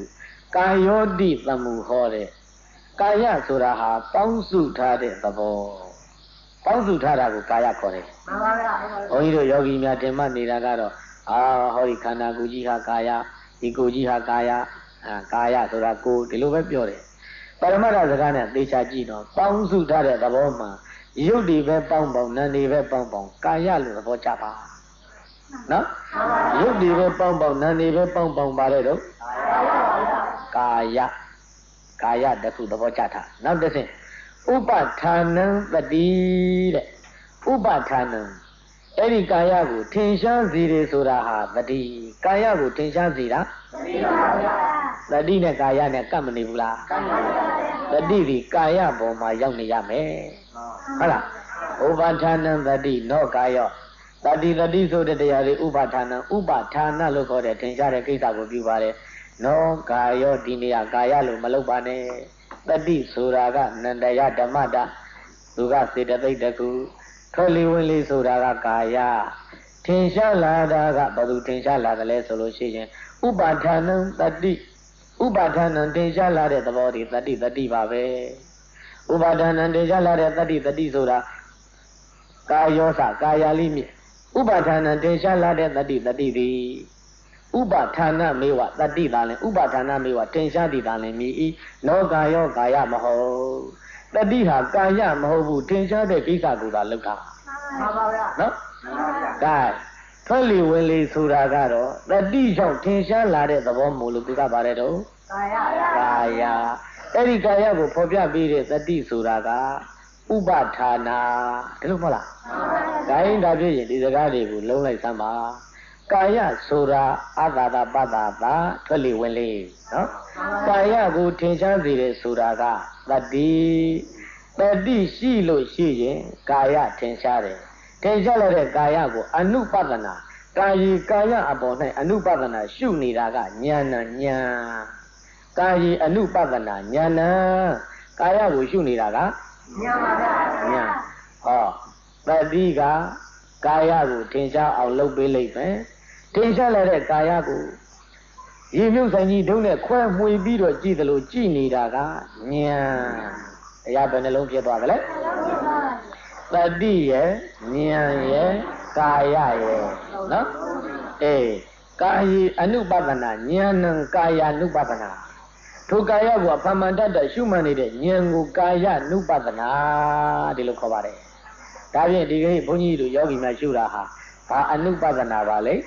Speaker 1: ကာယောတိသမှုဟောတဲ့ကာယဆိုတာဟာပေါင်းစုထားတဲ့သဘောပေါင်းစုထားတာကိုကာယခေါ်တယ်မှန်ပါဗျာဘုန်းကြီးတို့ယောဂီများတင်မှတ်နေတာကတော့အာဟောဒီခန္ဓာကိုယ်ကြီးဟာကာယဒီကိုယ်ကြီးဟာကာယအာကာယဆိုတာကိုယ်ဒီလိုပဲပြောတယ်ပရမတ္ထစကားနဲ့သေချာကြည့်တော့ပေါင်းစုထားတဲ့သဘောမှာရုပ်တွေပဲပေါင်းပေါင်းနာမ်တွေပဲပေါင်းပေါင်းကာယလို့သဘောချပါနော်ရုပ်တွေပဲပေါင်းပေါင်းနာမ်တွေပဲပေါင်းပေါင်းပါတယ်တော့ကာယကာယတခုသဘောချတာနောက်တစ်ဆင့်ဥပဌာနံတတိတဲ့ဥပဌာနံအဲ့ဒီကာယကိုထင်ရှားစေတယ်ဆိုတာဟာတတိကာယကိုထင်ရှားစေတာတတိနဲ့ကာယနဲ့ကပ်မနေဘူးလားတတိဒီကာယပေါ်မှာရောက်နေရမယ်ဟုတ်လားဥပဌာနံတတိနောကာယောတတိတတိဆိုတဲ့တရားတွေဥပဌာနံဥပဌာနလို့ခေါ်တဲ့ထင်ရှားတဲ့ကိစ္စကိုပြုပါတယ်နောကာယောဒီနေရာကာယလို့မလုပ်ပါနဲ့တတိဆိုတာကနန္တယဓမ္မတာသူကစေတသိက်တခုထွက်လီဝင်လီဆိုတာကကာယထင်ရှားလာတာကဘယ်သူထင်ရှားလာတယ်လဲဆိုလို့ရှိရင်ဥပါဌာနံတတိဥပါဌာနံထင်ရှားလာတဲ့သဘောဒီတတိတတိပါပဲဥပါဌာနံထင်ရှားလာတဲ့တတိတတိဆိုတာကာယောစကာယလိမြဥပါဌာနံထင်ရှားလာတဲ့တတိတတိဒီဥပါဌာနမေဝတတိတာလည်းဥပါဌာနမေဝတင်ရှားတိတာလည်းမြည်ဤနောကာယောကာယမဟုတ်တတိဟာကာယမဟုတ်ဘူးတင်ရှားတဲ့ကိစ္စကိုသာလုပ်တာမှန်ပါဗျာနော်ဒါထွက်လီဝင်လီဆိုတာကတော့တတိကြောင့်တင်ရှားလာတဲ့သဘောမို့လို့သူကပါတယ်တော့ကာယကာယအဲ့ဒီကာယကိုဖော်ပြပေးတဲ့တတိဆိုတာကဥပဌာနာဒီလိုမဟုတ်လားဒါရင်ဒါဖြစ်ရင်ဒီစကားတွေကိုလုံးလိုက်စမ်းပါကာယဆိုတာအတ္တပတ္တတာထွက်လေဝင်လေနော်ကာယကိုထင်ရှားစေတယ်ဆိုတာကတတိတတိရှိလို့ရှိရင်ကာယထင်ရှားတယ်ထင်ရှားလာတဲ့ကာယကိုအနုပဒနာကာယီကာယအပေါ်၌အနုပဒနာရှုနေတာကဉာဏ်ဉာဏ်ကာယီအနုပဒနာဉာဏ်ကာယကိုရှုနေတာကဉာဏ်ပါဗျာဉာဏ်ဟောတတိကကာယကိုထင်ရှားအောင်လုပ်ပေးလိုက်မယ်ထင်ရှားလာတဲ့ကာယကိုရေမြုပ်ဆိုင်ကြီးတုံးနဲ့ခွဲမှွေပြီးတော့ကြည့်တယ်လို့ကြည့်နေတာကဉာဏ်တရားဘယ်နှလုံးဖြစ်သွားကြလဲတတိရဲ့ဉာဏ်ရဲ့ကာယရဲ့နော်အေးကာယအနုပဒနာဉာဏ်ကာယ ानु ပဒနာထိုကာယကိုအဖမှန်တတ်တဲ့ရှုမှတ်နေတဲ့ဉာဏ်ကိုကာယ ानु ပဒနာဒီလိုခေါ်ပါတယ်ဒါဖြင့်ဒီကိဘုန်းကြီးတို့ယောဂီများရှုတာဟာဘာအနုပဒနာပါလဲ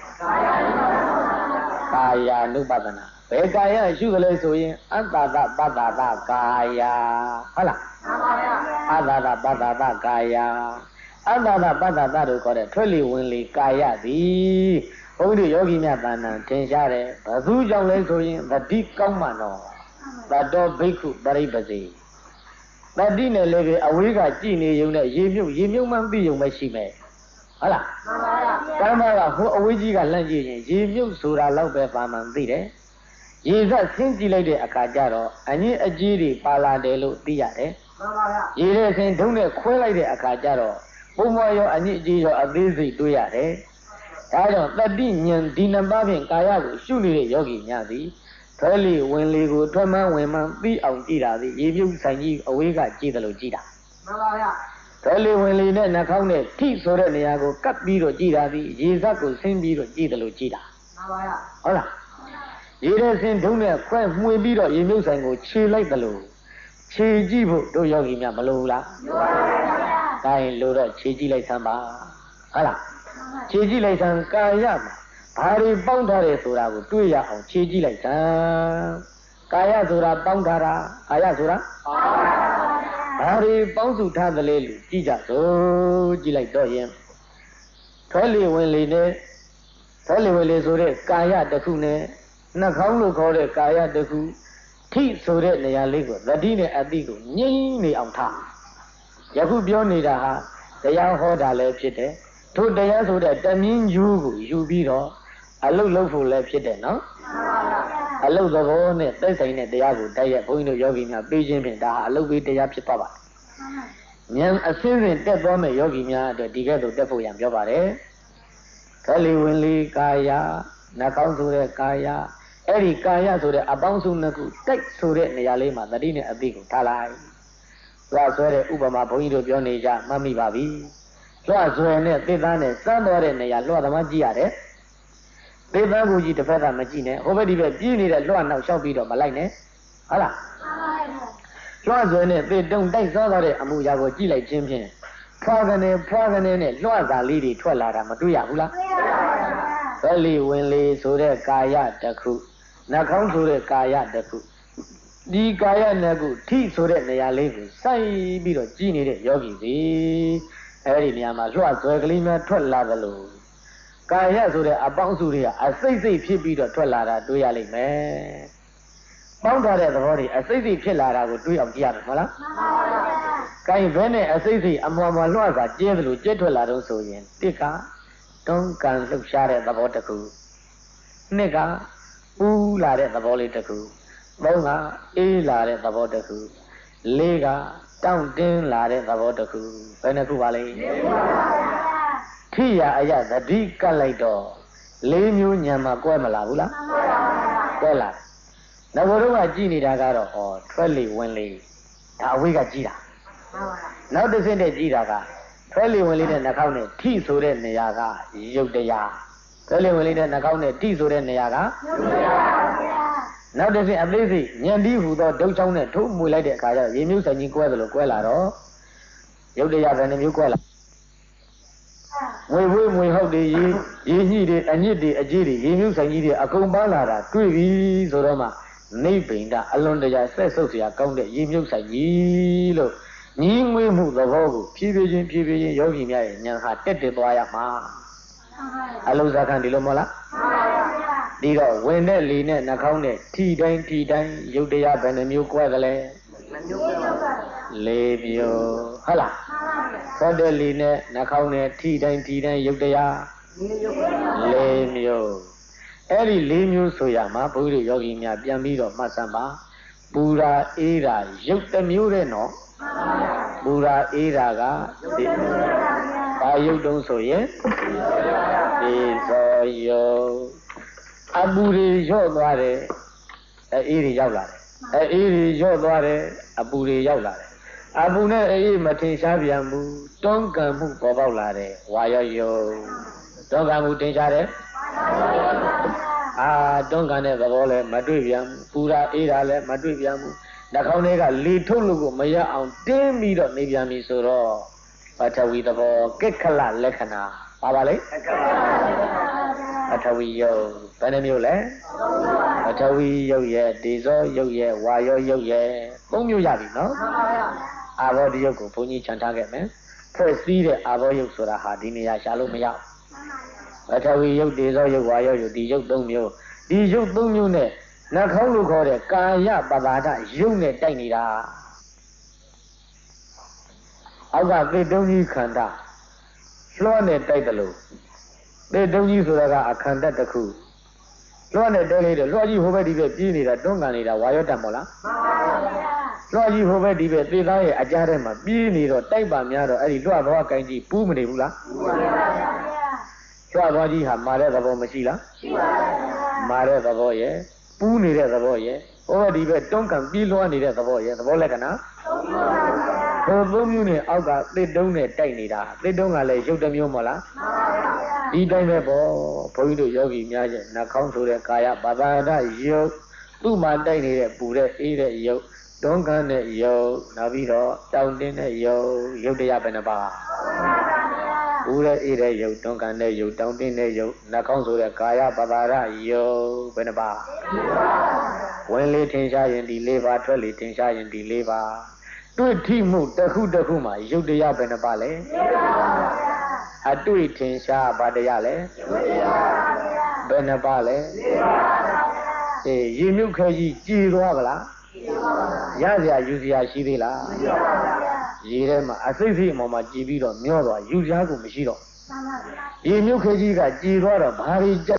Speaker 1: ကာယ ानु ပဒနာဘယ်ကာယရှုကြလဲဆိုရင်အတ္တတပတ္တတကာယဟုတ်လားမှန်ပါဗျာအတ္တတပတ္တတကာယအတ္တတပတ္တတတို့ခေါ်တဲ့ထွက်လီဝင်လီကာယသည်ဘုန်းကြီးတို့ယောဂီများတဏ္ဍာထင်ရှားတယ်ဘသူကြောင့်လဲဆိုရင်ဗတိကောင်းမှတော့တတောဘိက္ခုပရိပစေတတိနဲ့လည်းပဲအဝေးကကြည်နေုံနဲ့ရေမြုပ်ရေမြုပ်မှသိုံမရှိမယ်ဟုတ်လားမှန်ပါဗျာကမ္မကဟိုအဝေးကြီးကလှမ်းကြည့်ရင်ရေမြုပ်ဆိုတာတော့ပဲပါမှန်သိတယ်ရေစက်ဆင်းကြည့်လိုက်တဲ့အခါကျတော့အငင်းအကြီးတွေပါလာတယ်လို့သိရတယ်မှန်ပါဗျာရေတဲ့ဆင်းဒုံနဲ့ခွဲလိုက်တဲ့အခါကျတော့ဘုံမရောအငင်းအကြီးရောအသေးစိတ်တွေ့ရတယ်ဒါကြောင့်တတိဉာဏ်ဒီနှစ်ပါးဖြင့်ကာယကိုရှုနေတဲ့ယောဂီများသည်ထွက်လေဝင်လေကိုထွက်မှန်းဝင်မှန်းသိအောင်ကြည့်တာသည်ရေမြုပ်ဆိုင်ကြီးအဝေးကကြည့်တယ်လို့ကြည့်တာမှန်ပါဗျာထွက်လေဝင်လေနဲ့နှာခေါင်းနဲ့ထိဆိုတဲ့နေရာကိုကပ်ပြီးတော့ကြည့်တာသည်ရေစက်ကိုဆင်းပြီးတော့ကြည့်တယ်လို့ကြည့်တာမှန်ပါဗျာဟုတ်လားရေတဲ့ဆင်းဒုံနဲ့ခွဲမှွေပြီးတော့ရေမြုပ်ဆိုင်ကိုခြေလိုက်တယ်လို့ခြေကြည့်ဖို့တို့ယောဂီများမလိုဘူးလားလိုပါဗျာဒါရင်လိုတော့ခြေကြည့်လိုက်စမ်းပါဟုတ်လားခြေကြည့်လိုက်စမ်းကာယမှာဘာတွေပေါင်းထားတယ်ဆိုတာကိုတွေ့ရအောင်ခြေကြည့်လိုက်စမ်းကာယဆိုတာပေါင်းထားတာကာယဆိုတာဘာတွေပေါင်းစုထားသလဲလို့ကြည့်ကြစို့ကြည့်လိုက်တော့ရင်ထွက်လေဝင်လေနဲ့ထွက်လေဝင်လေဆိုတဲ့ကာယတစ်ခုနဲ့နှာခေါင်းလို့ခေါ်တဲ့ကာယတစ်ခုထိဆိုတဲ့နေရာလေးကိုသတိနဲ့အတိကိုငြိမ့်နေအောင်ထားယခုပြောနေတာဟာတရားဟောတာလည်းဖြစ်တယ်ထို့တရားဆိုတဲ့တမင်းယူကိုယူပြီးတော့အလုတ်လုပ်ဖို့လည်းဖြစ်တယ်နော်အလုတ်သဘောနဲ့သိဆိုင်တဲ့တရားကိုတိုက်ရိုက်ဘုန်းကြီးတို့ယောဂီများပြီးချင်းဖြင့်ဒါဟာအလုတ်ပြီးတရားဖြစ်သွားပါဉာဏ်အစင်းစင်တက်သွားမဲ့ယောဂီများအတွက်ဒီကဲ့သို့တက်ဖို့ရံပြောပါတယ်ခလီဝင်လီကာယနှာခေါင်းဆိုတဲ့ကာယအဲ့ဒီကာယဆိုတဲ့အပေါင်းစုနှစ်ခုတိုက်ဆိုတဲ့နေရာလေးမှာတတိနဲ့အသိကိုထားလိုက်လွှတ်ဆွဲတဲ့ဥပမာဘုန်းကြီးတို့ပြောနေကြမှတ်မိပါပြီလွှတ်ဆွဲနဲ့သစ်သားနဲ့စမ်းသွားတဲ့နေရာလွှတ်သမားကြည့်ရတယ်သစ်သားကိုကြီးတစ်ဖက်ကမကြည့်နဲ့ဟိုဘက်ဒီဘက်ပြေးနေတဲ့လွှတ်နောက်လျှောက်ပြီးတော့မလိုက်နဲ့ဟုတ်လားလွှတ်ဆွဲနဲ့သစ်တုံတိုက်သွားတဲ့အမှုရာကိုကြည့်လိုက်ခြင်းဖြင့်ဖွာကနေဖွာကနေနဲ့လွှတ်သားလေးတွေထွက်လာတာမတွေ့ရဘူးလားဘယ်လီဝင်လေဆိုတဲ့ကာယတစ်ခုနှာခေါင်းဆိုတဲ့ကာယတစ်ခုဒီကာယနှစ်ခုထိဆိုတဲ့နေရာလေးကိုစိုက်ပြီးတော့ကြည်နေတဲ့ယောဂီစီအဲ့ဒီနေရာမှာလွှတ်ဆွဲကလေးများထွက်လာသလိုကာယဆိုတဲ့အပေါင်းစုတွေကအစိတ်စိတ်ဖြစ်ပြီးတော့ထွက်လာတာတွေ့ရလိမ့်မယ်ပေါင်းထားတဲ့သဘောတွေအစိတ်စိတ်ဖြစ်လာတာကိုတွေ့အောင်ကြည့်ရတယ်ဟုတ်လားမှန်ပါဗျာကိုင်ဘဲနဲ့အစိတ်စိတ်အမွာမွာလွှတ်စာကျဲသလိုကျဲထွက်လာတော့ဆိုရင်တစ်ကတွန်းကန်လှုပ်ရှားတဲ့သဘောတစ်ခုနှစ်ကပူးလာတဲ့သဘောလေးတစ်ခုသုံးကအေးလာတဲ့သဘောတစ်ခုလေးကတောင့်တင်းလာတဲ့သဘောတစ်ခုဘယ်နှခုပါလဲထိရအယသတိကတ်လိုက်တော့လေးမျိုးညံမှာကွဲမလာဘူးလားကွဲလာနောက်ဘုရားကကြည်နေတာကတော့ဩထွက်လေဝင်လေဒါအဝိကကြည်တာနောက်တစ်ဆင့်တည်းကြည်တာကထွက်လေဝင်လေတဲ့နှာခေါင်းနဲ့ထိဆိုတဲ့နေရာကရုပ်တရားထွက်လေဝင်လေတဲ့နှာခေါင်းနဲ့ထိဆိုတဲ့နေရာကရုပ်တရားပါဗျာနောက်တစ်ဆင့်အသေးစိတ်ညံပြီးဟူသောဒုတ်ချောင်းနဲ့ထိုးမွေလိုက်တဲ့အခါကျတော့ရေမျိုးဆိုင်ကြီးကွဲသလိုကွဲလာတော့ရုပ်တရားပဲနှမျိုးကွဲလာဝေဝေးမွေဟုတ်တယ်ရေရေညှိတွေအညစ်တွေအကြီးတွေရေမျိုးဆိုင်ကြီးတွေအကုန်ပန်းလာတာတွေ့ပြီဆိုတော့မှနိဗ္ဗိန္ဒအလွန်တရာဆက်ဆုပ်เสียကောင်းတဲ့ရေမျိုးဆိုင်ကြီးလို့ညီးငွေးမှုသဘောကိုဖြည်းဖြည်းချင်းဖြည်းဖြည်းချင်းယောဂီများရဲ့ဉာဏ်ဟာတက်တက်သွားရမှာအလုံးစားခံဒီလိုမဟုတ်လားဒီတော့ဝင်တဲ့လေနဲ့နှာခေါင်းနဲ့ထီတိုင်းထီတိုင်းရုပ်တရားဘယ်နှမျိုးကွဲသလဲလေးမျိုးဟုတ်လားထွက်တဲ့လေနဲ့နှာခေါင်းနဲ့ထီတိုင်းထီတိုင်းရုပ်တရားလေးမျိုးအဲ့ဒီလေးမျိုးဆိုရမှာဘုရားယောဂီများပြန်ပြီးတော့မှတ်စမ်းပါပူရာအေးရာရုပ်တစ်မျိုးတဲ့နော်ပူရာအေးရာကဒီဘာရုပ်တုံးဆိုရင်ဒီသောယုတ်အပူတွေရော့သွားတယ်အေးတွေရောက်လာတယ်အေးတွေရော့သွားတယ်အပူတွေရောက်လာတယ်အပူနဲ့အေးမထင်ရှားပြန်ဘူးတွန်းကန်မှုပေါ်ပေါက်လာတယ်ဝါရော့ယုတ်တွန်းကန်မှုထင်ရှားတယ်အာတွန်းကန်တဲ့သဘောလည်းမတွေ့ပြန်ဘူးပူရာအေးရာလည်းမတွေ့ပြန်ဘူးနှာခေါင်းထဲကလေထုတ်လို့ကိုမရအောင်တင်းပြီးတော့နေပြန်ပြီဆိုတော့ပထဝီသဘောကိက္ခလလက္ခဏာပါပါလေပထဝီယုတ်ဘယ်နှမျိုးလဲပထဝီယုတ်ရဲ့ဒေဇောယုတ်ရဲ့ဝါယောယုတ်ရဲ့သုံးမျိုးရပြီနော်အာဘောဒီယုတ်ကိုဘုန်းကြီးခြံထားခဲ့မယ်ဖွဲ့စည်းတဲ့အာဘောယုတ်ဆိုတာဟာဒီနေရာရှာလို့မရပထဝီယုတ်ဒေဇောယုတ်ဝါယောယုတ်ဒီယုတ်သုံးမျိုးဒီယုတ်သုံးမျိုးနဲ့နှာခေါင်းလို့ခေါ်တဲ့ကာယပပါဒယုတ်နဲ့တိုက်နေတာအောက်ကသေတုံးကြီးခန္ဓာလွှမ်းနဲ့တိုက်တယ်လို့သေတုံးကြီးဆိုတာကအခန္ဓာတစ်ခုလွှမ်းနဲ့တိုက်လိုက်တယ်လွှမ်းကြီးဟိုဘက်ဒီဘက်ပြေးနေတာတွန်းကန်နေတာဝါရောတတ်မို့လားမှန်ပါဗျာလွှမ်းကြီးဟိုဘက်ဒီဘက်သေသားရဲ့အကြားထဲမှာပြေးနေတော့တိုက်ပါများတော့အဲ့ဒီလွှတ်သွားကိုင်းကြီးပူးမနေဘူးလားပူးပါဗျာလွှတ်သွားကြီးဟာမာတဲ့သဘောမရှိလားရှိပါဗျာမာတဲ့သဘောရဲ့ပူးနေတဲ့သဘောရဲ့ဟိုဘက်ဒီဘက်တွန်းကန်ပြေးလွှမ်းနေတဲ့သဘောရဲ့သဘောလက္ခဏာဟိုသုံးမျိုးနဲ့အောက်ကသစ်တုံးနဲ့တိုက်နေတာသစ်တုံးကလည်းရုပ်တစ်မျိုးမဟုတ်လားမှန်ပါဗျာဒီတိုင်းပဲပေါ့ဘုန်းကြီးတို့ယောဂီများရဲ့နှာခေါင်းဆိုတဲ့ကာယပပါဒယုတ်သူ့မှာတိုက်နေတဲ့ပူတဲ့အေးတဲ့ယုတ်တွန်းကန်တဲ့ယုတ်နောက်ပြီးတော့တောင်းတင်းတဲ့ယုတ်ရုပ်တရားဘယ်နှပါပူတဲ့အေးတဲ့ယုတ်တွန်းကန်တဲ့ယုတ်တောင်းတင်းတဲ့ယုတ်နှာခေါင်းဆိုတဲ့ကာယပပါဒယုတ်ဘယ်နှပါဝင်လေထင်ရှားရင်ဒီလေးပါထွက်လေထင်ရှားရင်ဒီလေးပါတွေ့ထိမှုတစ်ခုတစ်ခုမှာရုပ်တရားဘယ်နှပါလဲအတွေ့ထင်ရှားဘာတရားလဲဘယ်နှပါလဲအေးရေမြုပ်ခဲကြီးကြည်သွားဗလားရစရာယူစရာရှိသေးလားရေထဲမှာအစိတ်စိတ်အပေါ်မှာကြည်ပြီးတော့မျောသွားယူစရာကိုမရှိတော့ရေမြုပ်ခဲကြီးကကြည်သွားတော့ဘာတွေ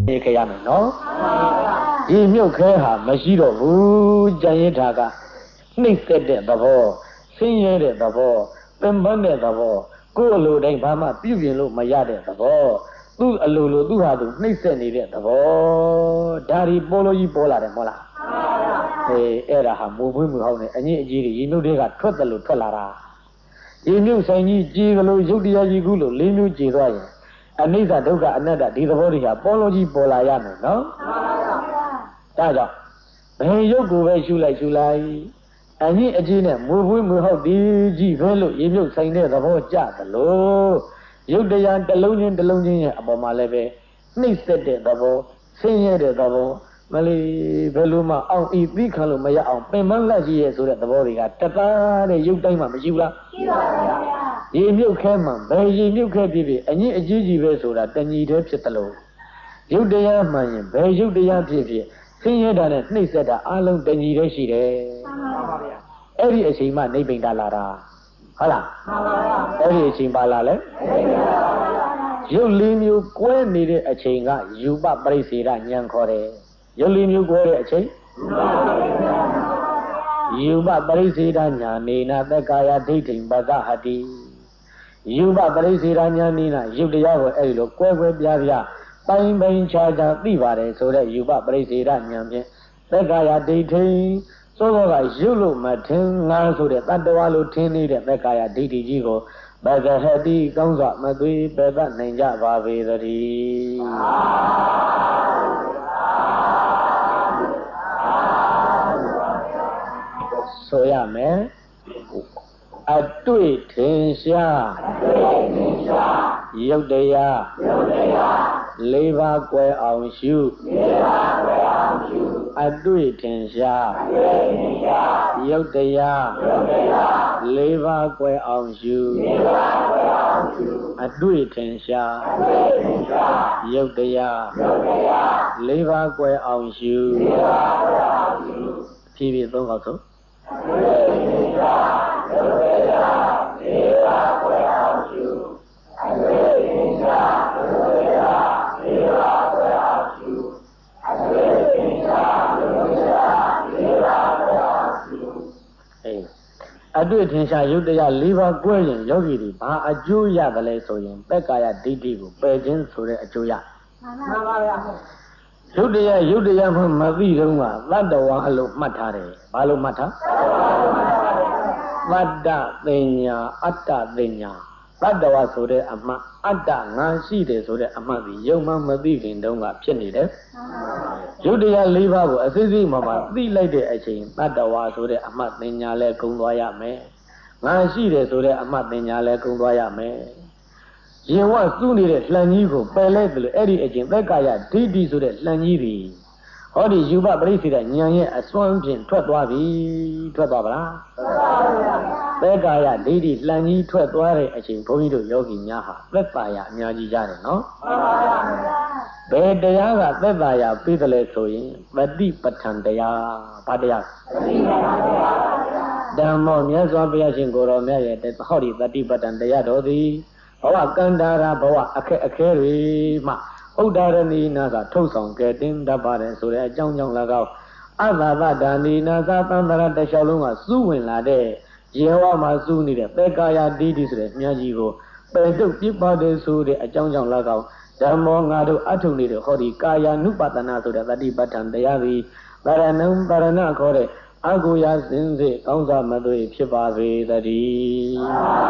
Speaker 1: ခဲ့ရမယ်နော်ရေမြုပ်ခဲဟာမရှိတော့ဘူးကြံရစ်တာကနှိမ့်ဆက်တဲ့သဘောဆင်းရဲတဲ့သဘောပင်ပန်းတဲ့သဘောကိုယ်အလိုတိုင်းဘာမှပြုပြင်လို့မရတဲ့သဘောသူ့အလိုလိုသူ့ဟာသူနှိမ့်ဆက်နေတဲ့သဘောဒါဒီပေါ်လို့ကြီးပေါ်လာတယ်မဟုတ်လားအေးအဲ့ဒါဟာမူပွင့်မှုဟောင်းနေအငြိအကြီးတွေရေမြုပ်တွေကထွက်တယ်လို့ထွက်လာတာရေမြုပ်ဆိုင်ကြီးကြီးကလေးရုပ်တရားကြီးကူးလို့လေးမျိုးကြည်သွားရင်အနိစ္စဒုက္ခအနတ္တဒီသဘောတွေဟာပေါ်လို့ကြီးပေါ်လာရမယ်နော်ဒါကြောင့်ဘယ်ရုပ်ကိုပဲရှုလိုက်ရှုလိုက်အငြိအကြီးနဲ့မူပွင့်မှုဟောက်ဒီကြီးပဲလို့ရေမြုပ်ဆိုင်တဲ့သဘောကြသလိုရုပ်တရားတစ်လုံးချင်းတစ်လုံးချင်းရဲ့အပေါ်မှာလည်းပဲနှိမ့်ဆက်တဲ့သဘောဆင်းရဲတဲ့သဘောမလေးဘယ်လိုမှအောင်ဤသိခံလို့မရအောင်ပင်မလက်ရှိရဲ့ဆိုတဲ့သဘောတွေကတသားတဲ့ရုပ်တိုင်းမှာမရှိဘူးလားရှိပါပါဗျာရေမြုပ်ခဲမှဘယ်ရေမြုပ်ခဲဖြစ်ဖြစ်အငြိအကြီးကြီးပဲဆိုတာတဏှီတည်းဖြစ်တယ်လို့ရုပ်တရားမှန်ရင်ဘယ်ရုပ်တရားဖြစ်ဖြစ်ဆင်းရဲတာနဲ့နှိမ့်ဆက်တာအလုံးတဏှီတည်းရှိတယ်မှန်ပါဗျာအဲ့ဒီအချိန်မှနိဗ္ဗိန္ဒလာတာဟုတ်လားမှန်ပါဗျာအဲ့ဒီအချိန်ပါလာလဲရုပ်လေးမျိုးကွဲနေတဲ့အချိန်ကယူပပရိစ္ဆေဒဉာဏ်ခေါ်တယ်ရုပ်လေးမျိုးကွဲတဲ့အချိန်ယူပပရိစ္ဆေဒဉာဏ်နေနာသက္ကာယဒိဋ္ဌိပသဟတိယူပပရိစ္ဆေဒဉာဏ်နေနာရုပ်တရားကိုအဲ့ဒီလိုကွဲကွဲပြားပြားပိုင်းပိုင်းခြားခြားသိပါတယ်ဆိုတဲ့ယူပပရိစ္ဆေဒဉာဏ်ဖြင့်သက္ကာယဒိဋ္ဌိသို့သောကရုပ်လို့မထင်ငါဆိုတဲ့တတ္တဝါလို့ထင်နေတဲ့သက္ကာယဒိဋ္ဌိကြီးကိုဘဂဟတိကောင်းစွာမသွေပယ်ပတ်နိုင်ကြပါပေသတည်းဆိုရမယ်အတွေ့ထင်ရှားရုပ်တရားလေးပါးကွယ်အောင်ရှုအတွေ့ထင်ရှားရုပ်တရားလေးပါးကွယ်အောင်ရှုအတွေ့ထင်ရှားရုပ်တရားလေးပါးကွယ်အောင်ရှုဖြည်းဖြည်းသုံးခေါက်ဆုံးအတွေ့ထင်ရှားရုပ်တရား၄ပါးကွဲရင်ယောဂီတွေဘာအကျိုးရတယ်လဲဆိုရင်သက္ကာယဒိဋ္ဌိကိုပယ်ခြင်းဆိုတဲ့အကျိုးရမှန်ပါဗျာရုပ်တရားရုပ်တရားမှမသိတော့ကသတ္တဝါလို့မှတ်ထားတယ်ဘာလို့မှတ်ထားသတ္တသိညာအတ္တသိညာသတ္တဝါဆိုတဲ့အမှတ်အတ္တငါရှိတယ်ဆိုတဲ့အမှတ်ဒီယုံမှမသိခင်တုန်းကဖြစ်နေတယ်ရုပ်တရား၄ပါးကိုအစစ်စစ်မှမှသိလိုက်တဲ့အချိန်တတ္တဝါဆိုတဲ့အမှတ်သင်ညာလဲကုံသွားရမယ်။ငါရှိတယ်ဆိုတဲ့အမှတ်သင်ညာလဲကုံသွားရမယ်။ရင်ဝစုနေတဲ့လှန်ကြီးကိုပယ်လိုက်တယ်လို့အဲ့ဒီအချိန်သက္ကာယဒိဋ္ဌိဆိုတဲ့လှန်ကြီးတွေဟောဒီယူပပရိစ္ဆေဒဉာဏ်ရဲ့အစွမ်းဖြင့်ထွက်သွားပြီထွက်သွားပါလားထွက်ပါပါသက္ကာယဒိဋ္ဌိလှန်ကြီးထွက်သွားတဲ့အချိန်ဘုန်းကြီးတို့ယောဂီများဟာသက်သာယအများကြီးရတယ်နော်မှန်ပါပါဘယ်တရားကသက်သာယပြီးတယ်လဲဆိုရင်ပฏิပဋ္ဌာန်တရားဘာတရားပฏิပဋ္ဌာန်တရားဓမ္မောမြတ်စွာဘုရားရှင်ကိုယ်တော်မြတ်ရဲ့ဟောဒီပฏิပဋ္ဌာန်တရားတော်သည်ဘဝကန္တာရာဘဝအခက်အခဲတွေမှဥဒ္ဒါရဏီနာကထုတ်ဆောင်ကဲတင်တတ်ပါတယ်ဆိုတဲ့အကြောင်းကြောင့်၎င်းအသာသဒာနီနာသသံသရတလျှောက်လုံးကစူးဝင်လာတဲ့ရေဝါမှာစူးနေတဲ့ပေကာယဒိဋ္ဌိဆိုတဲ့မြတ်ကြီးကိုပယ်ထုတ်ပြပါတယ်ဆိုတဲ့အကြောင်းကြောင့်၎င်းဓမ္မောငါတို့အထုနေတဲ့ဟောဒီကာယ ानु ပတနာဆိုတဲ့တတိပဋ္ဌာန်တရားသည်ဗရဏံဗရဏခေါ်တဲ့အကုယစင်စစ်ကောင်းစွာမသွေဖြစ်ပါပေတည်း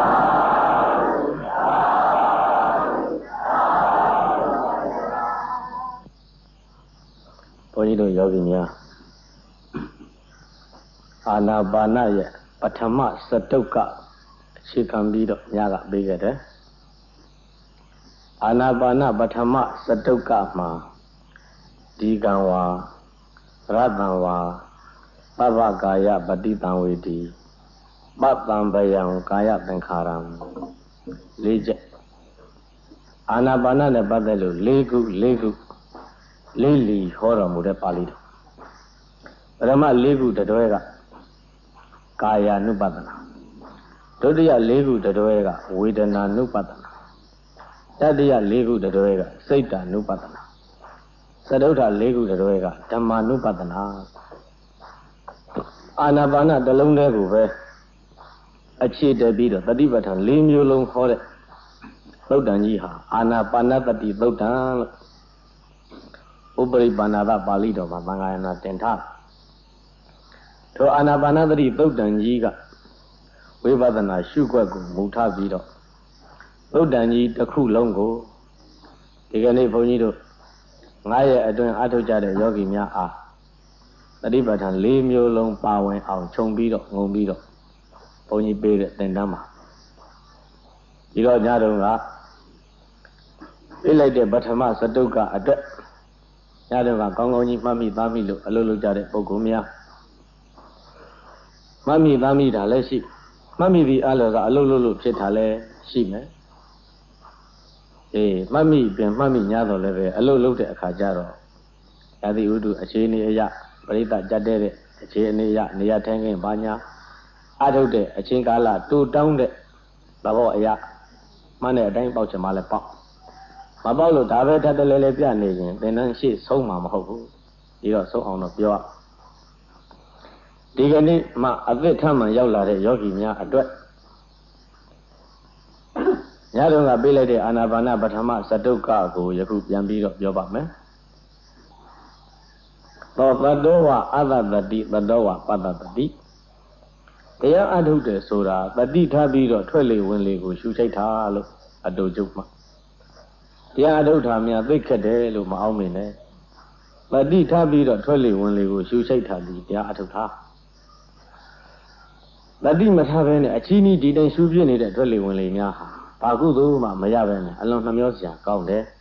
Speaker 1: ဘုန်းကြီးတို့ယောဂီများအာနာပါနရဲ့ပထမစတုကအခြေခံပြီးတော့ညကပေးခဲ့တယ်အာနာပါနပထမစတုကမှာဒီကံဝါရတံဝါပပကာယပတိတံဝေတိပတံပယံကာယသင်္ခါရံလေးချက်အာနာပါနနဲ့ပတ်သက်လို့လေးခုလေးခုလေးလီဟောတော်မူတဲ့ပါဠိတော်ပရမလေးခုတတွဲကကာယ ानु ပတနာဒုတိယလေးခုတတွဲကဝေဒနာ ानु ပတနာတတိယလေးခုတတွဲကစိတ်တ ानु ပတနာ
Speaker 2: Saduddha legu derwega Dhammanupaddana Anapana dalung legu be Achi debido Tadipathan lim yulung hore Thudan ji ha Anapana tati thudan Uparipanada Pali do Matangayana Tentha To Anapana tati thudan ji ga Vipaddana Shukwaku Mutha bido Thudan ji takhu long ko Digane Bhonjido Ngayaအတွင်းအထုတ်ကြတဲ့ယောဂီများအားတတိပဋ္ဌာန်၄မျိုးလုံးပါဝင်အောင်ခြုံပြီးတော့ငုံပြီးတော့ဘုန်းကြီးပေးတဲ့သင်တန်းမှာဒီတော့ညတုန်းကပြလိုက်တဲ့ပထမစတုကအတွက်ညတုန်းကကောင်းကောင်းကြီးမှတ်မိသားမိလို့အလုပ်လုပ်ကြတဲ့ပုဂ္ဂိုလ်များမှတ်မိသားမိတာလည်းရှိမှတ်မိပြီးအလောကအလုပ်လုပ်လို့ဖြစ်တာလည်းရှိမယ်အေးမှတ်မိပြင်မှတ်မိညာတော့လည်းပဲအလုပ်လုပ်တဲ့အခါကျတော့ယာတိဥဒုအခြေအနေအရပရိသတ်ကြတဲ့အခြေအနေအရနေရာထိုင်ခင်းဘာညာအထုတ်တဲ့အချင်းကာလတူတောင်းတဲ့သဘောအရမှန်တဲ့အတိုင်းပေါက်ချင်မှလည်းပေါက်မပေါက်လို့ဒါပဲထပ်တလဲလဲပြနေရင်သင်တန်းရှေ့ဆုံးမှာမဟုတ်ဘူးဒီတော့ဆုံးအောင်တော့ပြောဒီကနေ့မှအသစ်ထမှန်ရောက်လာတဲ့ယောဂီများအတွက်ညတုန်းကပေးလိုက်တဲ့အာနာပါနပထမစတုကကိုယခုပြန်ပြီးတော့ပြောပါမယ်သောတတောဝအသတတိတတောဝပတ္တတတိတရားအထုတ်တယ်ဆိုတာတတိထားပြီးတော့ထွက်လေဝင်လေကိုရှုချိတ်တာလို့အတူချုပ်မှာတရားအထုတ်တာများသိခက်တယ်လို့မအောင်မင်းနဲ့တတိထားပြီးတော့ထွက်လေဝင်လေကိုရှုချိတ်တာဒီတရားအထုတ်တာတတိမထားဘဲနဲ့အချီးနီးဒီတိုင်းရှုပြနေတဲ့ထွက်လေဝင်လေများဟာဘာကုသိုလ်မှမရပဲနဲ့အလွန်နှမျောစရာကောင်းတယ်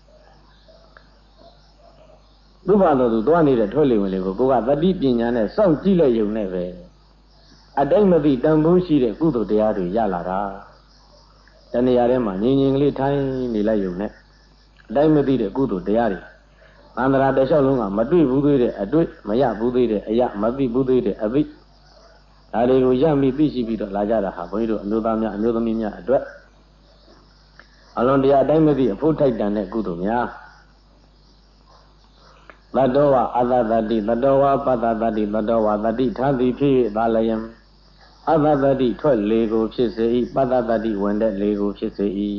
Speaker 2: သူ့ဘာလို့သူသွားနေတဲ့ထွက်လေဝင်လေကိုကိုကသတိပညာနဲ့စောင့်ကြည့်လိုက်ရုံနဲ့ပဲအတိုင်းမသိတန်ဖိုးရှိတဲ့ကုသိုလ်တရားတွေရလာတာတဏှာထဲမှာငြိမ်ငြိမ်ကလေးထိုင်နေလိုက်ရုံနဲ့အတိုင်းမသိတဲ့ကုသိုလ်တရားတွေသန္တရာတစ်လျှောက်လုံးကမတွေ့ဘူးသေးတဲ့အတွေ့မရဘူးသေးတဲ့အရာမသိဘူးသေးတဲ့အသိဒါတွေကိုရမိသိရှိပြီးတော့လာကြတာဟာဘုန်းကြီးတို့အမျိုးသားများအမျိုးသမီးများအတွက်အလွန်တရာအတိုင်းမသိအဖို့ထိုက်တန်တဲ့ကုသိုလ်များသတ္တဝအသတတိသတ္တဝပတ္တတတိသတ္တဝတတိထားသည်ဖြစ်သာလျင်အသတတိထွက်လေကိုဖြစ်စေ၏ပတ္တတတိဝင်တဲ့လေကိုဖြစ်စေ၏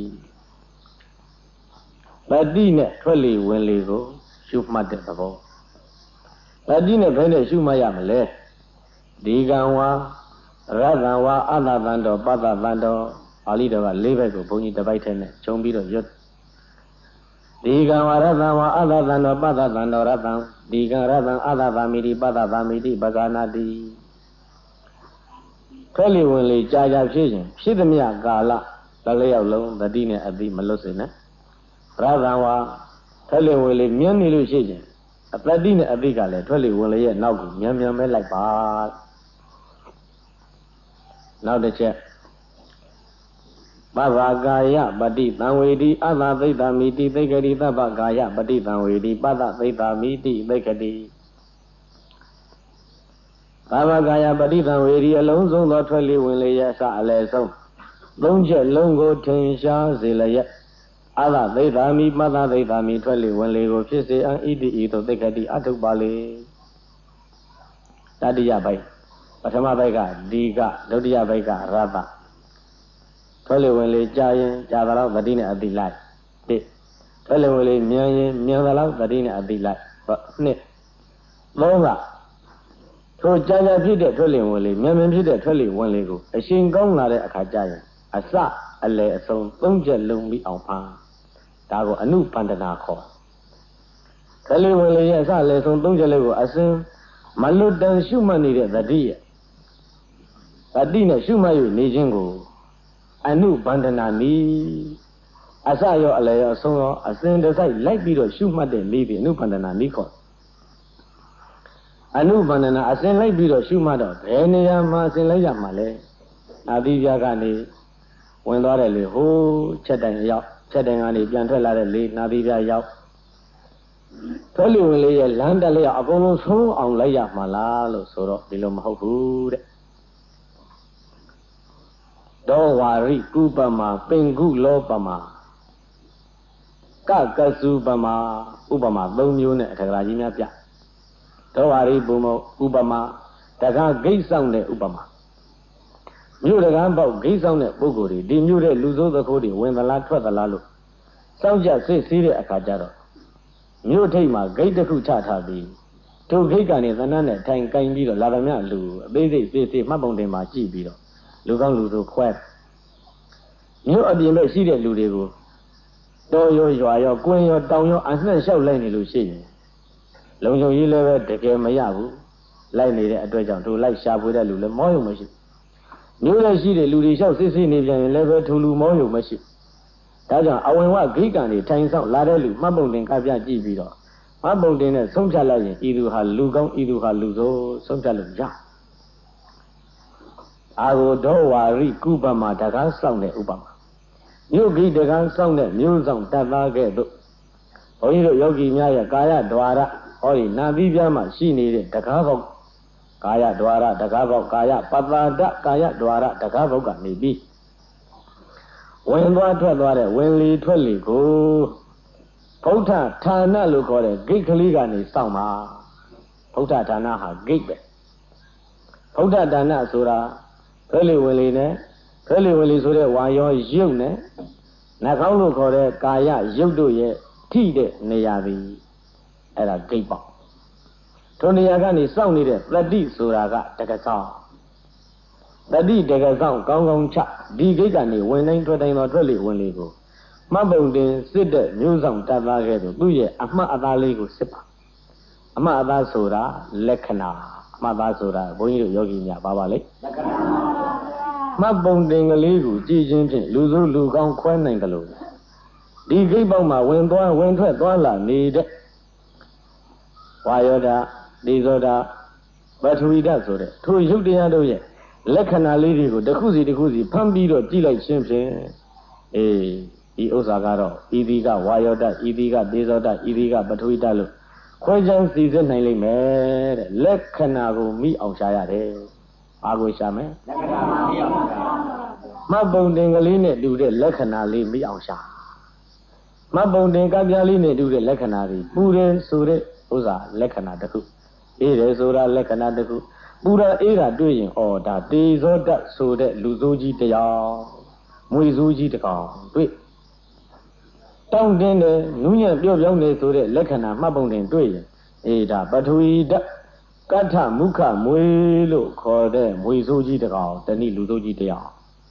Speaker 2: တတိနဲ့ထွက်လေဝင်လေကိုရှုမှတ်တဲ့သဘောတတိနဲ့ဘယ်နဲ့ရှုမှတ်ရမလဲဒီကံဝါရတံဝါအသတံတော်ပတ္တတံတော်ပါဠိတော်ကလေးဘက်ကိုဘုန်းကြီးတစ်ပိုက်ထဲနဲ့ခြုံပြီးတော့ရွတ်ဒီကံဝရသံဝအသသံတော်ပတ္တသံတော်ရတံဒီကံရတံအသသမိတိပတ္တသမိတိပဂာနာတိခဲလီဝင်လေကြာကြာဖြစ်ရင်ဖြစ်သည်မြကာလတစ်လျောက်လုံးတတိနဲ့အတိမလွတ်စေနဲ့ရသံဝခဲလီဝင်လေမြန်းနေလို့ရှိရင်အတတိနဲ့အတိကလည်းထွက်လေဝင်လေရဲ့နောက်ကိုမြန်မြန်ပဲလိုက်ပါနောက်တစ်ချက်ပဗ္ဗကာယပတိသံဝေတိအသသိတ္တမိတိသိက္ခတိသဗ္ဗကာယပတိသံဝေတိပတ္တသိတ္တမိတိသိက္ခတိသဗ္ဗကာယပတိသံဝေတိအလုံးစုံသောထွက်လေဝင်လေရအစအလယ်ဆုံးသုံးချက်လုံးကိုထင်ရှားစေလျက်အသသိတ္တမိပတ္တသိတ္တမိထွက်လေဝင်လေကိုဖြစ်စေအံဣတိဤသို့သိက္ခတိအထုပ်ပါလေတတိယဘိုက်ပထမဘိုက်ကဒီကဒုတိယဘိက်ကရတ္တထွက်လေဝင်လေကြာရင်ကြာသလောက်သတိနဲ့အတိလိုက်တစ်ထွက်လေဝင်လေမြန်ရင်မြန်သလောက်သတိနဲ့အတိလိုက်နှစ်သုံးကထိုကြာကြာဖြစ်တဲ့ထွက်လေဝင်လေမြန်မြန်ဖြစ်တဲ့ထွက်လေဝင်လေကိုအရှင်ကောင်းလာတဲ့အခါကျရင်အစအလယ်အဆုံးသုံးချက်လုံးပြီးအောင်ဖာဒါကိုအနုပန္ဒနာခေါ်ထွက်လေဝင်လေရဲ့အစအလယ်ဆုံးသုံးချက်လေးကိုအစဉ်မလွတ်တန်ရှုမှတ်နေတဲ့သတိရဲ့သတိနဲ့ရှုမှတ်၍နေခြင်းကိုအနုဘန္ဒနာနီအစရောအလယ်ရောအဆုံးရောအစဉ်တစိုက်လိုက်ပြီးတော့ရှုမှတ်တဲ့နည်းပြီးအနုဘန္ဒနာနီခေါ်အနုဘန္ဒနာအစဉ်လိုက်ပြီးတော့ရှုမှတ်တော့ဘယ်နေရာမှာအစဉ်လိုက်ရမှာလဲနာသီပြကနေဝင်သွားတယ်လေဟိုးချက်တိုင်ရောက်ချက်တိုင်ကနေပြန်ထွက်လာတဲ့လေနာသီပြရောက်ထွက်လေဝင်လေရဲ့လမ်းတက်လျက်အကုန်လုံးဆုံးအောင်လိုက်ရမှာလားလို့ဆိုတော့ဒီလိုမဟုတ်ဘူးတဲ့ဒောဝါရိကုပမာပင်ကုလောပမာကကစုပမာဥပမာသုံးမျိုးနဲ့အထက်ကရာကြီးများပြဒေါဝါရိပုံမဥပမာတက္ကဂိတ်ဆောင်တဲ့ဥပမာမြို့တကားပေါက်ဂိတ်ဆောင်တဲ့ပုဂ္ဂိုလ်တွေဒီမြို့တဲ့လူစိုးသခိုးတွေဝင်သလားထွက်သလားလို့စောင့်ကြစစ်ဆေးတဲ့အခါကျတော့မြို့ထိပ်မှာဂိတ်တစ်ခုချထားပြီးထိုဂိတ်ကနေသဏ္ဍာန်နဲ့ထိုင်ကင်ပြီးတော့လာသမျှလူအသေးစိတ်စစ်ဆေးမှတ်ပုံတင်မှာကြည့်ပြီးတော့လူကောင်းလူဆိုခွဲမြို့အပြင်ဘက်ရှိတဲ့လူတွေကိုတော်ရောရွာရောကွင်းရောတောင်ရောအနှံ့လျှောက်လိုက်နေလို့ရှိရင်လုံခြုံရေးလည်းပဲတကယ်မရဘူးလိုက်နေတဲ့အတွက်ကြောင့်တို့လိုက်ရှာဖွေတဲ့လူလည်းမောရုံမရှိမြို့လည်းရှိတဲ့လူတွေလျှောက်စစ်စစ်နေပြန်ရင်လည်းပဲထူလူမောရုံမရှိဒါကြောင့်အဝင်ဝဂိတ်ကန်တွေထိုင်ဆောင်လာတဲ့လူမှတ်ပုံတင်ကပြကြည့်ပြီးတော့မှတ်ပုံတင်နဲ့ဆုံးဖြတ်လိုက်ရင်ဤသူဟာလူကောင်းဤသူဟာလူဆိုးဆုံးဖြတ်လို့ရအာဟုဒေါဝါရိကုပမာတကားဆောင်တဲ့ဥပမာမြို့ဂိတ်တကားဆောင်တဲ့မြို့ဆောင်တတ်သားကဲ့သို့ဘုန်းကြီးတို့ယောဂီများရဲ့ကာယဒွါရဟောဒီနာသီးပြားမှာရှိနေတဲ့တကားပေါက်ကာယဒွါရတကားပေါက်ကာယပတ္တာဒကာယဒွါရတကားပေါက်ကနေပြီးဝင်သွားထွက်သွားတဲ့ဝင်လေထွက်လေကိုဗုဒ္ဓဌာနလို့ခေါ်တဲ့ဂိတ်ကလေးကနေစောင့်ပါဗုဒ္ဓဌာနဟာဂိတ်ပဲဗုဒ္ဓဌာနဆိုတာထွက်လေဝင်လေနဲ့ထွက်လေဝင်လေဆိုတဲ့ဝါရောရုပ်နဲ့နှာခေါင်းလို့ခေါ်တဲ့ကာယရုပ်တို့ရဲ့ထိတဲ့နေရာသည်အဲ့ဒါဂိတ်ပေါ့ထိုနေရာကနေစောင့်နေတဲ့တတိဆိုတာကတက္ကဆောင်တတိတက္ကဆောင်ကောင်းကောင်းချဒီဂိတ်ကနေဝင်တိုင်းထွက်တိုင်းတော့ထွက်လေဝင်လေကိုမှတ်ပုံတင်စစ်တဲ့မျိုးဆောင်တတ်သားခဲ့သူသူ့ရဲ့အမှတ်အသားလေးကိုစစ်ပါအမှတ်အသားဆိုတာလက္ခဏာအမှတ်အသားဆိုတာဘုန်းကြီးတို့ယောဂီများပါပါလေလက္ခဏာမှတ်ပုံတင်ကလေးကိုကြည်ချင်းဖြင့်လူစုလူကောင်းခွဲနိုင်တယ်လို့ဒီဂိတ်ပေါက်မှာဝင်သွားဝင်ထွက်သွားလာနေတဲ့ဝါယောဓာဒေဇောဓာပထဝီဓာဆိုတဲ့ထိုရုပ်တရားတို့ရဲ့လက္ခဏာလေးတွေကိုတစ်ခုစီတစ်ခုစီဖမ်းပြီးတော့ကြည့်လိုက်ခြင်းဖြင့်အေးဒီဥစ္စာကတော့ဤဒီကဝါယောဓာဤဒီကဒေဇောဓာဤဒီကပထဝီဓာလို့ခွဲခြားစီစစ်နိုင်လိမ့်မယ်တဲ့လက္ခဏာကိုမိအောင်ရှာရတယ်ဘာကိုရှာမလဲလက္ခဏာမိအောင်ရှာမှတ်ပုံတင်ကလေးနဲ့တူတဲ့လက္ခဏာလေးမိအောင်ရှာမှတ်ပုံတင်ကပြားလေးနဲ့တူတဲ့လက္ခဏာတွေပူတယ်ဆိုတဲ့ဥစ္စာလက္ခဏာတစ်ခုအေးတယ်ဆိုတာလက္ခဏာတစ်ခုပူတာအေးတာတွေ့ရင်ဩဒါတေဇောတဆိုတဲ့လူစိုးကြီးတရားမွေစိုးကြီးတကောင်တွေ့တောင်းတင်းတယ်နူးညံ့ပြော့ပြောင်းနေဆိုတဲ့လက္ခဏာမှတ်ပုံတင်တွေ့ရင်အေးဒါပထဝီဓာတ်ကဋ္ဌမုခမွေလို့ခေါ်တဲ့မွေစိုးကြီးတကောင်တနည်းလူစိုးကြီးတရား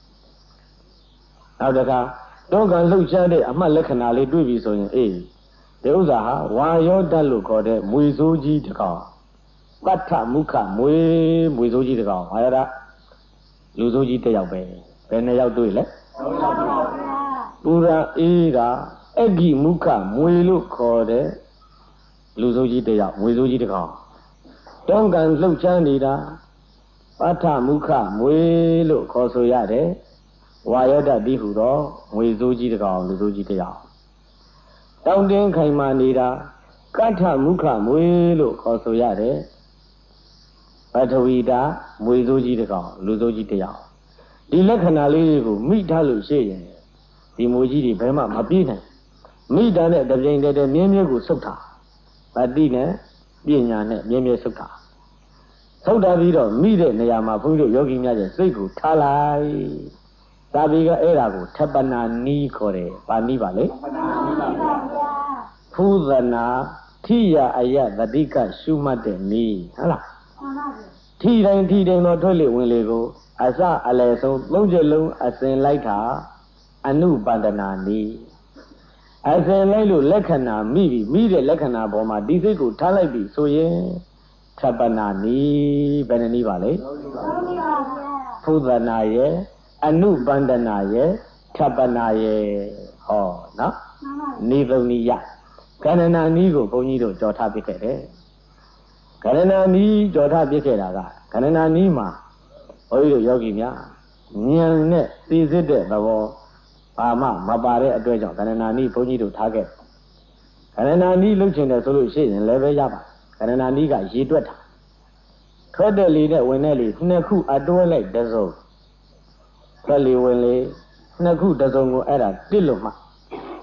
Speaker 2: နောက်တစ်ခါတော့ကလှုပ်ရှားတဲ့အမှတ်လက္ခဏာလေးတွေ့ပြီဆိုရင်အေးဒီဥစ္စာဟာဝါယောဓာတ်လို့ခေါ်တဲ့မွေစိုးကြီးတကောင်ပဋ္ဌမုခမွေမွေစိုးကြီးတကောင်ဟာရတာလူစိုးကြီးတစ်ယောက်ပဲဘယ်နှစ်ယောက်တွေ့လဲပူရာအေးတာအဂိမုခမွေလို့ခေါ်တဲ့လူစိုးကြီးတစ်ယောက်မွေစိုးကြီးတကောင်တောင်းကံလှုပ်ရှားနေတာပဋ္ဌမုခမွေလို့ခေါ်ဆိုရတယ်ဝါယောဓာတ်ဒီဟုသောမွေစိုးကြီးတကောင်လူစိုးကြီးတစ်ယောက်တောင်းတင်းခိုင်မာနေတာကဋ္ဌမုခမွေလို့ခေါ်ဆိုရတယ်ပထဝီဓာတ်မွေစိုးကြီးတကောင်လူစိုးကြီးတစ်ယောက်ဒီလက္ခဏာလေးတွေကိုမိထားလို့ရှိရင်ဒီမွေကြီးတွေဘယ်မှမပြေးနိုင်မိတာနဲ့တပြိုင်တည်းတည်းမြင်းမြဲကိုဆုတ်တာဗတိနဲ့ပညာနဲ့မြင်းမြဲဆုတ်တာဆုတ်တာပြီးတော့မိတဲ့နေရာမှာဘုန်းကြီးတို့ယောဂီများရဲ့စိတ်ကိုထားလိုက်သာဘီကအဲ့ဒါကိုထပနာနီးခေါ်တယ်ဗာနီးပါလေဖူဇနာထိယအယသတိကရှုမှတ်တဲ့နီးဟုတ်လားထီတိုင်းထီတိုင်းတော့ထွက်လေဝင်လေကိုအစအလယ်ဆုံးသုံးချက်လုံးအစဉ်လိုက်တာအနုပန္ဒနာနီးအစဉ်လိုက်လို့လက္ခဏာမိပြီမိတဲ့လက္ခဏာပေါ်မှာဒီစိတ်ကိုထားလိုက်ပြီဆိုရင်ထပနာနီးဘယ်နှနည်းပါလဲဖုဒနာရဲ့အနုပန္ဒနာရဲ့ထပနာရဲ့ဟောနော်နေသုံးနည်းရကန္နနာနီးကိုဘုန်းကြီးတို့ကြော်ထားပြခဲ့တယ်ကန္နနာနီးကြော်ထားပြခဲ့တာကကန္နနာနီးမှာဘုန်းကြီးတို့ယောဂီများဉာဏ်နဲ့သိစစ်တဲ့သဘောဘာမှမပါတဲ့အတွက်ကြောင့်ကန္နနာနီးဘုန်းကြီးတို့ထားခဲ့ကန္နနာနီးလှုပ်ချင်တယ်ဆိုလို့ရှိရင်လည်းပဲရပါကန္နနာနီးကရေတွက်တာထွက်တဲ့လေနဲ့ဝင်တဲ့လေနှစ်ခုအတွဲလိုက်တစ်စုံထွက်လေဝင်လေနှစ်ခုတစ်စုံကိုအဲ့ဒါတစ်လို့မှ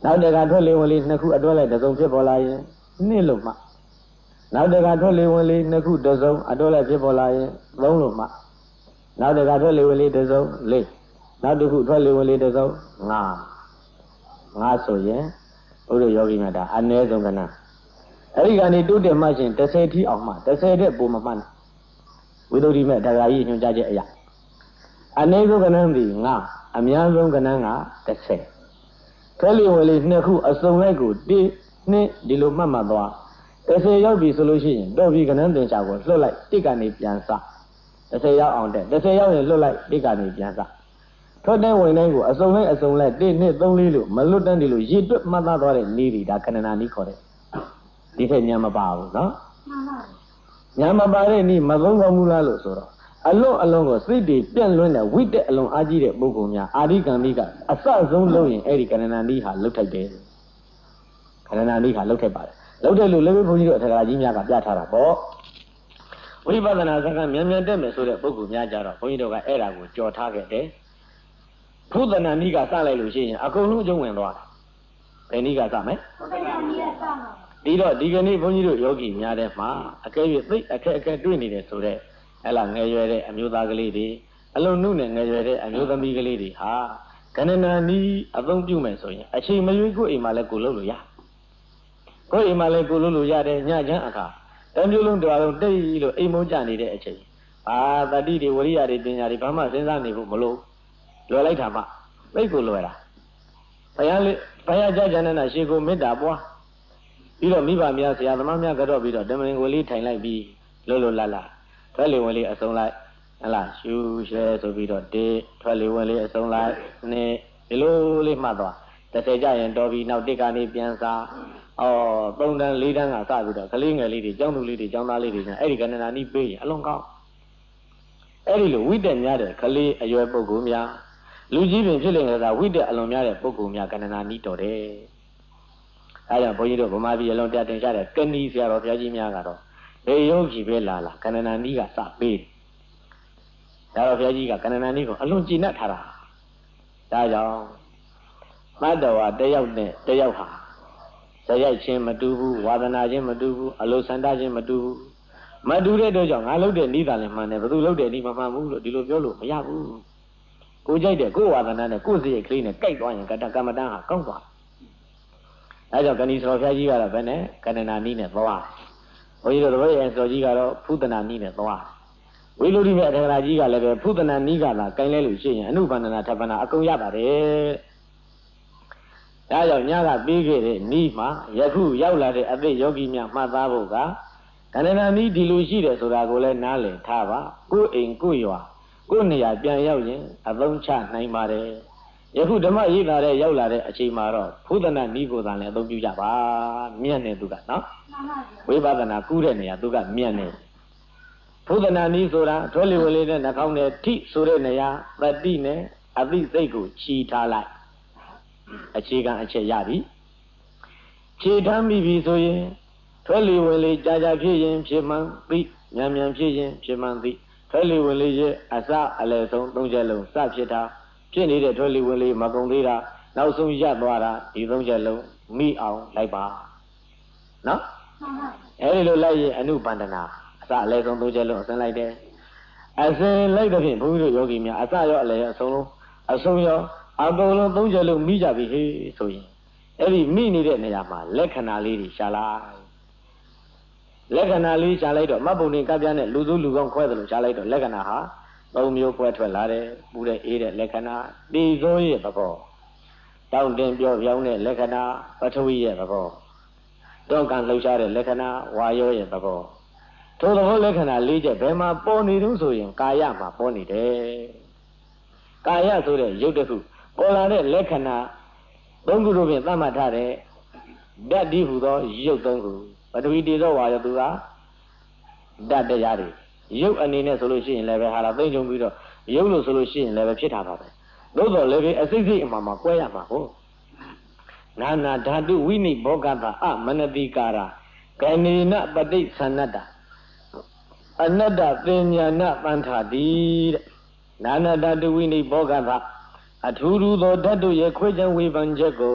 Speaker 2: နောက်တကထွက်လေဝင်လေနှစ်ခုအတွဲလိုက်တစ်စုံဖြစ်ပေါ်လာရင်နှစ်လို့မှနောက်တကထွက်လေဝင်လေနှစ်ခုတစ်စုံအတွဲလိုက်ဖြစ်ပေါ်လာရင်သုံးလို့မှနောက်တကထွက်လေဝင်လေတစ်စုံလေးနောက်တစ်ခုထွက်လေဝင်လေတစ်စုံငါးငါးဆိုရင်ဘုရားယောဂီများဒါအနည်းဆုံးကဏ္ဍအဲ့ဒီကနေတိုးတက်မှရှင်တစ်ဆယ်ထိအောင်မှတစ်ဆယ်တဲ့ပုံမမှန်ဝိသုဒ္ဓိမဲ့တရားကြီးညွှန်ကြားချက်အရာအနည်းဆုံးကဏ္ဍဒီငါအများဆုံးကဏ္ဍကတစ်ဆယ်ထွက်လေဝင်လေနှစ်ခုအစုံလိုက်ကိုတိနှစ်ဒီလိုမှတ်မှတ်သွားတစ်ဆယ်ရောက်ပြီဆိုလို့ရှိရင်တော့ဒီကဏ္ဍသင်္ချာကိုလွှတ်လိုက်တိကနေပြန်စတစ်ဆယ်ရောက်အောင်တဲ့တစ်ဆယ်ရောက်ရင်လွှတ်လိုက်တိကနေပြန်စထွက်တဲ့ဝင်တိုင်းကိုအစုံလိုက်အစုံလိုက်တိနှစ်သုံးလေးလို့မလွတ်တန်းဒီလိုရည်တွက်မှတ်သားသွားတဲ့နည်းဒီဒါခဏနာနည်းခေါ်တယ်ဒီထက်ညာမပါဘူးနော်ညာမပါတဲ့နည်းမသုံးကောင်းဘူးလားလို့ဆိုတော့အလုံးအလုံးကိုစိတ်တွေပြန့်လွင့်တဲ့ဝိတက်အလုံးအားကြီးတဲ့ပုဂ္ဂိုလ်များအာရိကံမိကအစဆုံးလုံးရင်အဲ့ဒီကဏ္ဍနာနည်းဟာလုတ်ထိုက်တယ်ကဏ္ဍနာနည်းဟာလုတ်ထိုက်ပါတယ်လုတ်တယ်လို့လည်းဘုန်းကြီးတို့အထက်ကကြီးများကပြထားတာပေါ့ဝိပဿနာစကားမြန်မြန်တက်မယ်ဆိုတဲ့ပုဂ္ဂိုလ်များကြတော့ဘုန်းကြီးတို့ကအဲ့ဒါကိုကြော်ထားခဲ့တယ်ဖုဒနာနည်းကစလိုက်လို့ရှိရင်အကုန်လုံးအကျုံးဝင်သွားတယ်ဘယ်နည်းကစမယ်ဖုဒနာနည်းကစမှာဒီတော့ဒီကနေ့ဘုန်းကြီးတို့ယောဂီများတဲ့မှာအကဲ၍သိအခက်အခဲတွေ့နေတယ်ဆိုတော့အဲ့လားငယ်ရွယ်တဲ့အမျိုးသားကလေးတွေအလုံးနုနဲ့ငယ်ရွယ်တဲ့အမျိုးသမီးကလေးတွေဟာကဏ္ဍနာနည်းအသုံးပြုမယ်ဆိုရင်အချိန်မရွေးကိုအိမ်မှာလည်းကိုလုပ်လို့ရကိုအိမ်မှာလည်းကိုလုပ်လို့ရတယ်ညချမ်းအခါတမျိုးလုံးတော်လုံးတိတ်လို့အိမ်မုန်းကြနေတဲ့အချိန်အာတတိတွေဝရိယတွေပညာတွေဘာမှစဉ်းစားနေဖို့မလို့လွယ်လိုက်တာမှသိကိုလွယ်တာဘုရားလေးဘုရားကြကြနဲ့ရှေကိုမေတ္တာပွားပြီးတော့မိဘများဆရာသမားများကတော့ပြီးတော့ဓမ္မရင်ကိုလေးထိုင်လိုက်ပြီးလှုပ်လှုပ်လှလှထွက်လေဝင်လေအစုံလိုက်ဟလားရှူရှဲဆိုပြီးတော့တေးထွက်လေဝင်လေအစုံလိုက်နှစ်ဒီလိုလေးမှတ်သွားတစ်ဆယ်ကြရင်တော်ပြီးနောက်တစ်ကနေပြန်စားအော်သုံးတန်းလေးတန်းကစပြီးတော့ကလေးငယ်လေးတွေကျောင်းသူလေးတွေကျောင်းသားလေးတွေညာအဲ့ဒီကဏ္ဍနာနီးပေးရင်အလွန်ကောင်းအဲ့ဒီလိုဝိတက်များတဲ့ကလေးအရွယ်ပုဂ္ဂိုလ်များလူကြီးပင်ဖြစ်နေကြတာဝိတက်အလွန်များတဲ့ပုဂ္ဂိုလ်များကဏ္ဍနာနီးတော်တယ်အဲကြောင့်ဘုန်းကြီးတို့ဗမာပြည်အလုံးတရားတင်ရှားတဲ့ကဏီဆရာတော်ဘုရားကြီးများကတော့ဘေယောဂီပဲလာလာကဏ္ဍနာနီးကစပေးဒါတော့ဘုရားကြီးကကဏ္ဍနာနီးကိုအလွန်ကြည်နပ်ထားတာဒါကြောင့်မတ္တဝါတယောက်နဲ့တယောက်ဟာဇယိုက်ချင်းမတူဘူးဝါဒနာချင်းမတူဘူးအလိုဆန္ဒချင်းမတူဘူးမတူတဲ့အတွက်ကြောင့်ငါလုပ်တဲ့ဤသာလည်းမှန်တယ်ဘယ်သူလုပ်တဲ့ဤမမှန်ဘူးလို့ဒီလိုပြောလို့မရဘူးကိုကြိုက်တယ်ကိုဝါဒနာနဲ့ကိုစရိတ်ကလေးနဲ့ကြိုက်သွားရင်ကတ္တကမ္မတန်းဟာကောင်းသွားအဲကြောင့်ကဏီဆရာဘုရားကြီးကတော့ဘယ်နဲ့ကဏ္ဍနာနီးနဲ့သွားဘုန်းကြီးတို့တပည့်ရဲ့ဆရာကြီးကတော့ဖုဒနာနီးနဲ့သွားဝိလုဒ္ဓိမေအထက်ကရာကြီးကလည်းပဲဖုဒနာနီးကသာကိုင်းလဲလို့ရှိရင်အနုပန္နနာထပ်ပနာအကုန်ရပါတယ်ဒါကြောင့်ညကပြီးခဲ့တဲ့နီးမှာယခုရောက်လာတဲ့အသိယောဂီများမှတ်သားဖို့ကကဏ္ဍနာနီးဒီလိုရှိတယ်ဆိုတာကိုလည်းနားလည်ထားပါကိုယ်အိမ်ကိုယ်ရွာကိုယ်နေရာပြန်ရောက်ရင်အသုံးချနိုင်ပါတယ်ယခုဓမ္မရေးလာတဲ့ရောက်လာတဲ့အချိန်မှာတော့ဖုဒနာနီးကိုသာလည်းအသုံးပြုကြပါမြတ်နေသူကနော်ဝိပဿနာကူးတဲ့နေရာသူကမြတ်နေဖုဒနာနီးဆိုတာထွက်လေဝင်လေနဲ့နှာခေါင်းနဲ့ထိဆိုတဲ့နေရာတတိနဲ့အသိစိတ်ကိုခြီထားလိုက်အခြေခံအချက်ရပြီခြေထမ်းပြီးပြီဆိုရင်ထွက်လေဝင်လေကြာကြာဖြစ်ရင်ဖြစ်မှန်သိမြန်မြန်ဖြစ်ရင်ဖြစ်မှန်သိထွက်လေဝင်လေရဲ့အစအလယ်ဆုံးသုံးချက်လုံးစဖြစ်တာဖြစ်နေတဲ့ထွက်လေဝင်လေမကုန်သေးတာနောက်ဆုံးရပ်သွားတာဒီသုံးချက်လုံးမိအောင်လိုက်ပါနော်အဲဒီလိုလိုက်ရင်အနုပန္ဒနာအစအလယ်ဆုံးသုံးချက်လုံးအစင်လိုက်တယ်အစင်လိုက်တဲ့ဖြင့်ဘုန်းကြီးတို့ယောဂီများအစရောအလယ်ရောအဆုံးလုံးအဆုံးရောအကုန်လုံးသုံးချက်လုံးမိကြပြီဟေးဆိုရင်အဲ့ဒီမိနေတဲ့နေရာမှာလက္ခဏာလေးတွေရှာလိုက်လက္ခဏာလေးရှာလိုက်တော့မတ်ပုံတင်ကပ်ပြားနဲ့လူစုလူကောင်းခွဲတယ်လို့ရှာလိုက်တော့လက္ခဏာဟာသုံးမျိုးခွဲထွက်လာတယ်ပူတဲ့အေးတဲ့လက္ခဏာတည်စိုးရဲ့သဘောတောင်းတင်ပြောပြောင်းတဲ့လက္ခဏာပထဝီရဲ့သဘောတောကံလှုပ်ရှားတဲ့လက္ခဏာဝါယောရဲ့သဘောထိုသဘောလက္ခဏာလေးချက်ဘယ်မှာပေါ်နေတုံးဆိုရင်ကာယမှာပေါ်နေတယ်ကာယဆိုတဲ့ရုပ်တစ်ခုပေါ်လာတဲ့လက္ခဏာသုံးခုတို့ဖြင့်သတ်မှတ်ထားတဲ့ဓာတ်ဒီဟူသောရုပ်သုံးခုပထဝီတေဇောဝါယောသူကဓာတ်တရားတွေရုပ်အနေနဲ့ဆိုလို့ရှိရင်လည်းပဲဟာလာသိမ့်ကြုံပြီးတော့ရုပ်လို့ဆိုလို့ရှိရင်လည်းပဲဖြစ်တာပါပဲသို့တော်လည်းပဲအစိတ်စိတ်အမှမှာကွဲရမှာဟုတ်နာနာဓာတုဝိနိဘောဂတာအမနတိကာရာကဏိနပဋိသန္နတ္တအနတ္တပညာဏပန္ထာတိတဲ့နာနာဓာတုဝိနိဘောဂတာအထူးထူးသောဓာတုရဲ့ခွဲခြားဝေဖန်ချက်ကို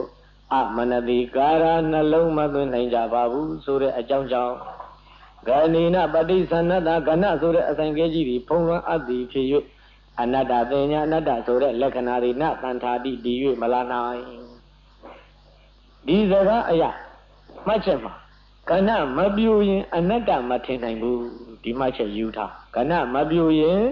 Speaker 2: အမနတိကာရနှလုံးမသွင်းနိုင်ကြပါဘူးဆိုတဲ့အကြောင်းကြောင့်ဂဏိနပฏิသန္နတကဏဆိုတဲ့အဆိုင်ကဲကြီးတွေဖုံးလွှမ်းအပ်သည်ဖြစ်၍အနတ္တပညာအနတ္တဆိုတဲ့လက္ခဏာတွေနတန်ထာတိတည်၍မလာနိုင်ဒီစကားအရာမှတ်ချက်မှာကဏမပြိုရင်အနတ္တမထင်နိုင်ဘူးဒီမှတ်ချက်ယူထားကဏမပြိုရင်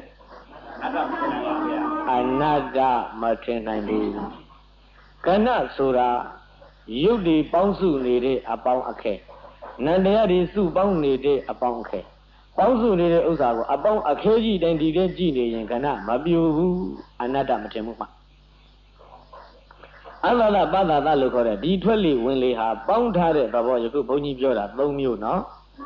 Speaker 2: အနတ္တမထင်နိုင်ဘူးကဏဆိုတာရုပ်တွေပေါင်းစုနေတဲ့အပေါင်းအခဲနန္တရားတွေစုပေါင်းနေတဲ့အပေါင်းအခဲပေါင်းစုနေတဲ့ဥစ္စာကိုအပေါင်းအခဲကြီးတိုင်းဒီတဲ့ကြည့်နေရင်ကဏမပြိုဘူးအနတ္တမထင်ဘူးမှာအလလပသသလို့ခေါ်တဲ့ဒီထွက်လေဝင်လေဟာပေါင်းထားတဲ့သဘောယခုဘုန်းကြီးပြောတာ၃မျိုးနော်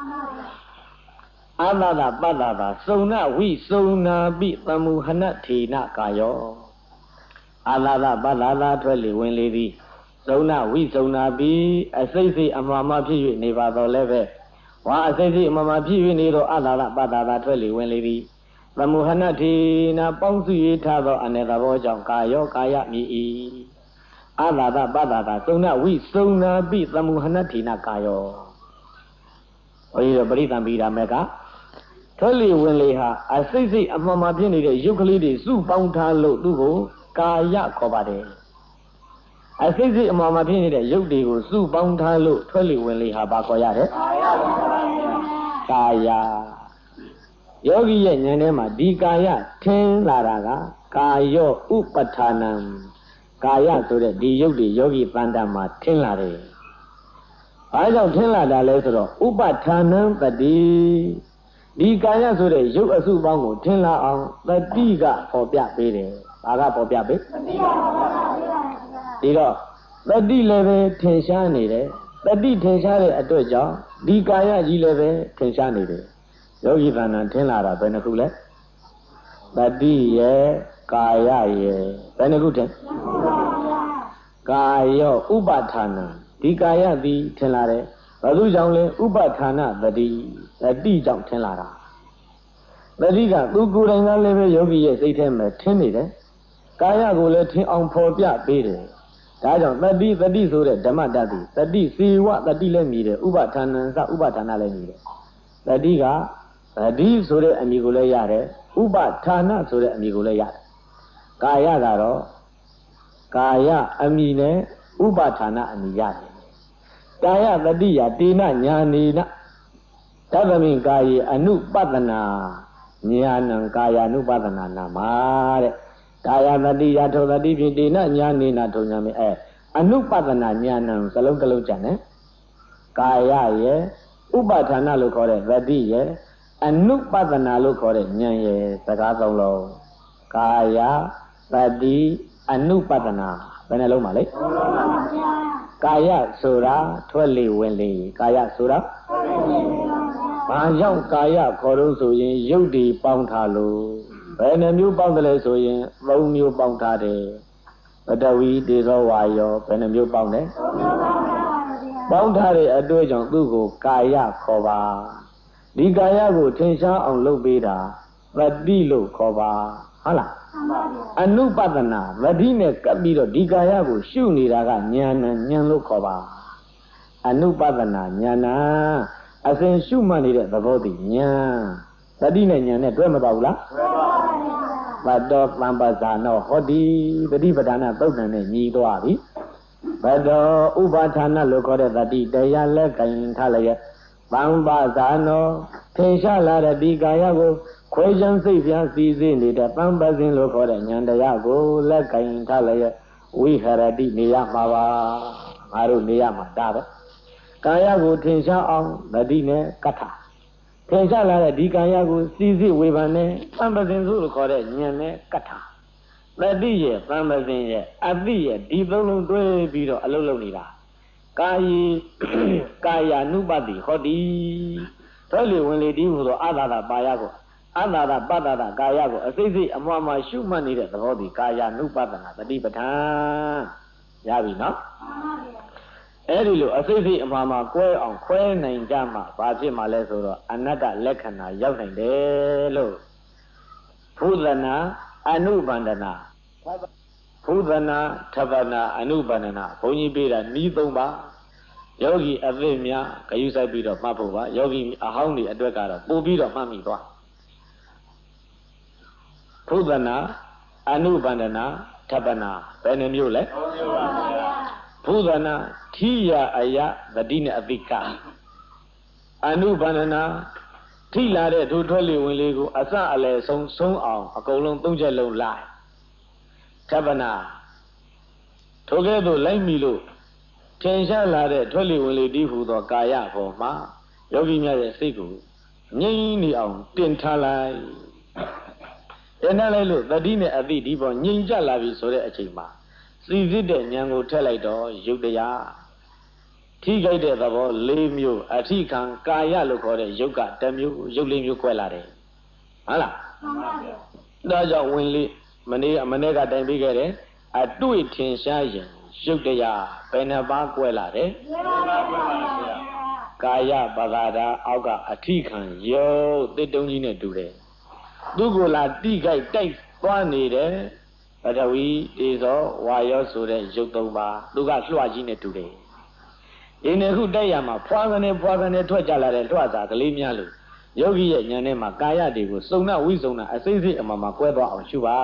Speaker 2: အလလပသသစုံနဝိစုံနာပိသမုဟနထေနကာယောအလလပသသထွက်လေဝင်လေသည်စုံနဝိစုံနာပိအစိတ်စိတ်အမှားမှားဖြစ်၍နေပါတော့လည်းပဲဝါအစိတ်စိတ်အမှားမှားဖြစ်၍နေတော့အလလပသသထွက်လေဝင်လေသည်သမုဟနထေနပေါင်းစု၍ထားသောအနေသဘောကြောင့်ကာယောကာယမြည်၏အလာဒပဒတာသုံးနာဝိသုံးနာပိသမုဟနထေနကာယောဘုရားတို့ပရိသံပိဓာမေကထွက်လေဝင်လေဟာအစိတ်စိတ်အမှန်မှဖြစ်နေတဲ့ရုပ်ကလေးတွေစုပေါင်းထားလို့သူ့ကိုကာယခေါ်ပါတယ်အစိတ်စိတ်အမှန်မှဖြစ်နေတဲ့ရုပ်တွေကိုစုပေါင်းထားလို့ထွက်လေဝင်လေဟာဘာခေါ်ရလဲကာယယောဂီရဲ့ဉာဏ်ထဲမှာဒီကာယထင်လာတာကကာယောဥပဋ္ဌာနံကာယဆိုတဲ့ဒီရုပ်တွေယောဂီတန်တမှာထင်လာတယ်။ဘာကြောင့်ထင်လာတာလဲဆိုတော့ဥပဋ္ဌာနံတတိဒီကာယဆိုတဲ့ရုပ်အစုပေါင်းကိုထင်လာအောင်တတိကပေါ်ပြပေးတယ်။ဘာကပေါ်ပြပေး။တတိကပေါ်ပြပေးပါဒီတော့တတိလည်းပဲထင်ရှားနေတယ်။တတိထင်ရှားတဲ့အတွက်ကြောင့်ဒီကာယကြီးလည်းပဲထင်ရှားနေတယ်။ယောဂီတန်တထင်လာတာဘယ်နှခုလဲ။တတိရဲ့ကာယရဲ့ဘယ်နှခုထင်ကာယောဥပဋ္ဌာနံဒီကာယသည်ထင်လာတယ်ဘာလို့ကြောင့်လဲဥပဋ္ဌာနတတိတတိကြောင့်ထင်လာတာတတိကသူကိုယ်တိုင်ကလည်းပဲယောဂီရဲ့စိတ်ထဲမှာထင်နေတယ်ကာယကိုလည်းထင်အောင်ဖော်ပြပေးတယ်ဒါကြောင့်တတိတတိဆိုတဲ့ဓမ္မတတိတတိစေဝတတိလည်းမြည်တယ်ဥပဋ္ဌာနံစဥပဋ္ဌာနလည်းမြည်တယ်တတိကတတိဆိုတဲ့အမည်ကိုလည်းရတယ်ဥပဋ္ဌာနဆိုတဲ့အမည်ကိုလည်းရတယ်ကာယကတော့ကာယအမည်နဲ့ဥပဋ္ဌာနအမည်ရတယ်ကာယတတိယတေနညာနေနသဗ္ဗမိကာယေအနုပတနာညာနံကာယ ानु ပတနာနာမတဲ့ကာယတတိယထောတတိဖြင့်တေနညာနေနထုံညာမေအဲအနုပတနာညာနံစလုံးတစ်လုံးကြံတယ်ကာယရဲ့ဥပဋ္ဌာနလို့ခေါ်တဲ့တတိရဲ့အနုပတနာလို့ခေါ်တဲ့ဉာဏ်ရဲ့စကားသုံးလုံးကာယတတိအနုပတနာဘယ်နှလုံးပါလဲကာယဆိုတာထွက်လေဝင်လေကာယဆိုတာဘာကြောင့်ကာယခေါ်လို့ဆိုရင်ရုပ်တွေပေါင်းထားလို့ဘယ်နှမျိုးပေါင်းတယ်လဲဆိုရင်သုံးမျိုးပေါင်းထားတယ်ပတဝီတေဇောဝါယောဘယ်နှမျိုးပေါင်းလဲပေါင်းထားတဲ့အတွေ့အကြုံသူ့ကိုကာယခေါ်ပါဒီကာယကိုထင်ရှားအောင်လုပ်ပေးတာတတိလို့ခေါ်ပါဟုတ်လားအနုပဒနာဗတိနဲ့ကပ်ပြီးတော့ဒီကာယကိုရှုနေတာကဉာဏ်နဲ့ဉာဏ်လို့ခေါ်ပါအနုပဒနာဉာဏ်နာအစဉ်ရှုမှတ်နေတဲ့သဘောတည်ဉာဏ်ဗတိနဲ့ဉာဏ်နဲ့တွဲမတော့ဘူးလားတွဲပါပါဘတ်တော်သံပဇာနောဟောတိပฏิပဒါနသုတ်တန်နဲ့ညီသွားပြီဘတ်တော်ဥပါဌာနလို့ခေါ်တဲ့တတိတရားလက်ကင်ထားလျက်သံပဇာနောထင်ရှားလာတဲ့ဒီကာယကိုခွဲချမ်းစိတ်ပြားစီစေနေတဲ့သံပဇင်းလို့ခေါ်တဲ့ဉာဏ်တရားကိုလက်ကင်ထားလျက်ဝိဟရတိနေရမှာပါငါတို့နေရမှာဒါပဲကာယကိုထင်ရှားအောင်တတိနဲ့ကထာထင်ရှားလာတဲ့ဒီကာယကိုစီစေဝေဘာနဲ့သံပဇင်းလို့ခေါ်တဲ့ဉာဏ်နဲ့ကထာတတိရဲ့သံပဇင်းရဲ့အတိရဲ့ဒီသုံးလုံးတွဲပြီးတော့အလုံးလုံးနေတာကာယေကာယ ानु ပတိဟောတိထွက်လေဝင်လေဒီဟူသောအာသာတာပါယကိုအာသာတာပတ္တတာကာယကိုအစိစိအမွားမှာရှုမှတ်နေတဲ့သဘောဒီကာယ ानु ပတနာတတိပဋ္ဌာန်ရပြီနော်အဲ့ဒီလိုအစိစိအမွားမှာကွဲအောင်ခွဲနိုင်ကြမှာဘာဖြစ်မှာလဲဆိုတော့အနတ္တလက္ခဏာရောက်နိုင်တယ်လို့ဘုဒ္ဓနာအနုဘန္ဒနာဘုဘုဒ္ဓနာထပနာအနုပန္နနာဘုန်းကြီးပေးတာဤသုံးပါယောဂီအသစ်များဂယုစိုက်ပြီးတော့မှတ်ဖို့ပါယောဂီအဟောင်းတွေအတွက်ကတော့ပို့ပြီးတော့မှတ်မိသွားဘုဒ္ဓနာအနုပန္နနာထပနာဘယ်နှမျိုးလဲဘုဒ္ဓနာထိယအယသတိနဲ့အတိကအနုပန္နနာထိလာတဲ့ဒုထွက်လေဝင်လေးကိုအစအလယ်ဆုံးဆုံးအောင်အကုန်လုံးသုံးချက်လုံးလိုက်ထပနာထိုကဲ့သို့လိုက်မိလို့ထင်ရှားလာတဲ့ထွက်လေဝင်လေတည်ဟူသောကာယပေါ်မှာယောဂီများရဲ့စိတ်ကိုငြိမ်းနေအောင်တင်ထားလိုက်တင်ထားလိုက်လို့သတိနဲ့အတိဒီပေါ်ငြိမ်ကြလာပြီဆိုတဲ့အချိန်မှာစီစစ်တဲ့ဉာဏ်ကိုထည့်လိုက်တော့ယုတ်တရားထိခိုက်တဲ့သဘော၄မျိုးအထိခံကာယလို့ခေါ်တဲ့ယုတ်ကတစ်မျိုးယုတ်လေးမျိုးခွဲလာတယ်ဟုတ်လားမှန်ပါဗျာဒါကြောင့်ဝင်လေမနေ့မနေ့ကတိုင်ပေးခဲ့တယ်အတွေ့ထင်ရှားရင်ယုတ်တရားဘယ်နှပါးကွဲလာတယ်ကာယပဂါဒာအောက်ကအထိခံယုတ်တစ်တုံးကြီးနဲ့တူတယ်သူကလာတိခိုက်တိုက်သွားနေတယ်ပထဝီတေဇောဝါယောဆိုတဲ့ယုတ်သုံးပါးသူကလွှတ်ကြီးနဲ့တူတယ်ဒီနေ့ခုတိုက်ရမှာဖွာကနေဖွာကနေထွက်ကြလာတဲ့လွှတ်စာကလေးများလို့ယောဂီရဲ့ဉာဏ်ထဲမှာကာယတွေကိုစုံနာဝိစုံနာအစိမ့်စိမ့်အမှမှာကွဲသွားအောင်ရှုပါ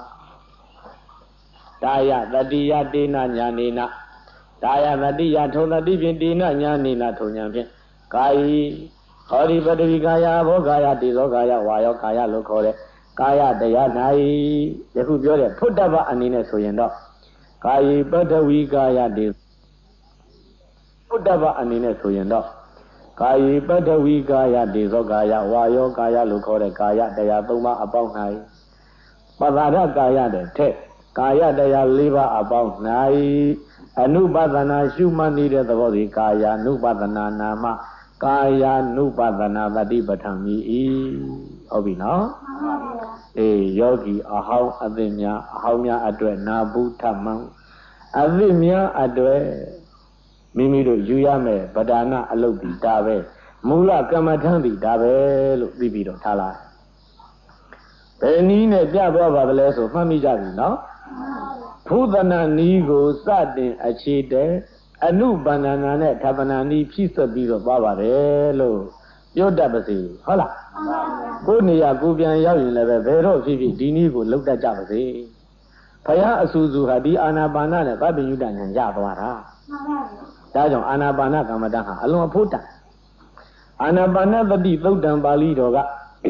Speaker 2: ဒါယတတိယတေနညာနေနဒါယတတိယထုံတတိဖြင့်တေနညာနေနထုံညာဖြင့်ကာယီဟောဒီပတဝီကာယဘောကာယတေဇောကာယဝါယောကာယလို့ခေါ်တဲ့ကာယတရား၌ယခုပြောတဲ့ဖုတ္တပအနေနဲ့ဆိုရင်တော့ကာယီပတဝီကာယတေဖုတ္တပအနေနဲ့ဆိုရင်တော့ကာယီပတဝီကာယတေဇောကာယဝါယောကာယလို့ခေါ်တဲ့ကာယတရားသုံးပါးအပေါင်း၌ပသာရကာယတဲ့ထက်ကာယတရား၄ပါးအပေါင်း၌အနုပဒနာရှုမှတ်နေတဲ့သဘောဒီကာယ ानु ပဒနာနာမကာယ ानु ပဒနာတတိပဋ္ဌာန်ဤဟုတ်ပြီနော်အေးယောဂီအဟောင်းအသစ်များအဟောင်းများအတွက်နာဘူးထမံအသစ်များအတွက်မိမိတို့ယူရမယ်ဗဒါနအလုပ်ဒီဒါပဲမူလကမ္မထံဒီဒါပဲလို့သိပြီးတော့ထားလိုက်ဘယ်နည်းနဲ့ပြသွားပါသလဲဆိုမှတ်မိကြပြီနော်ဘုဒ္ဓနာနီးကိုစတင်အခြေတဲ့အနုပန္နနာနဲ့ထပနာနီးဖြစ်ဆက်ပြီးတော့သွားပါတယ်လို့ပြောတတ်ပါစေဟုတ်လားကိုယ်နေရာကိုပြန်ရောက်ရင်လည်းပဲဘယ်တော့ဖြစ်ဖြစ်ဒီနည်းကိုလောက်တတ်ကြပါစေဘုရားအဆူဆူဟာဒီအာနာပါနနဲ့ဗဗ္ဗညုတဉာဏ်ရသွားတာဒါကြောင့်အာနာပါနကမ္မဋ္ဌာန်းဟာအလွန်အဖို့တန်အာနာပါနသတိသုတ်တံပါဠိတော်က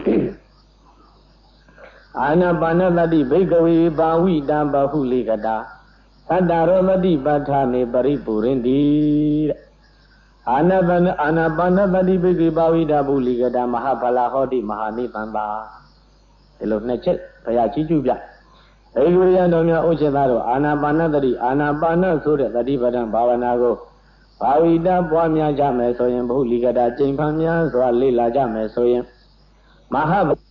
Speaker 2: အာနာပါနသတိဘိကဝေပါဝိတံဘဟုလေကတာသတ္တရောမတိပဋ္ဌာနေပရိပူရင်တိတဲ့အာနာပါနအာနာပါနသတိဘိကဝေပါဝိတံဘဟုလေကတာမဟာဖလာဟောတိမဟာနိဗ္ဗာန်ပါဒီလိုနှစ်ချက်ဘုရားကြီးကျူးပြဧကဝေယံတော်များဥစ္စေသားတို့အာနာပါနသတိအာနာပါနဆိုတဲ့သတိပဋ္ဌာန်ဘာဝနာကိုဘာဝိတပွားများကြမယ်ဆိုရင်ဘုလိကတာကျင့်ဖန်များစွာလေ့လာကြမယ်ဆိုရင်မဟာ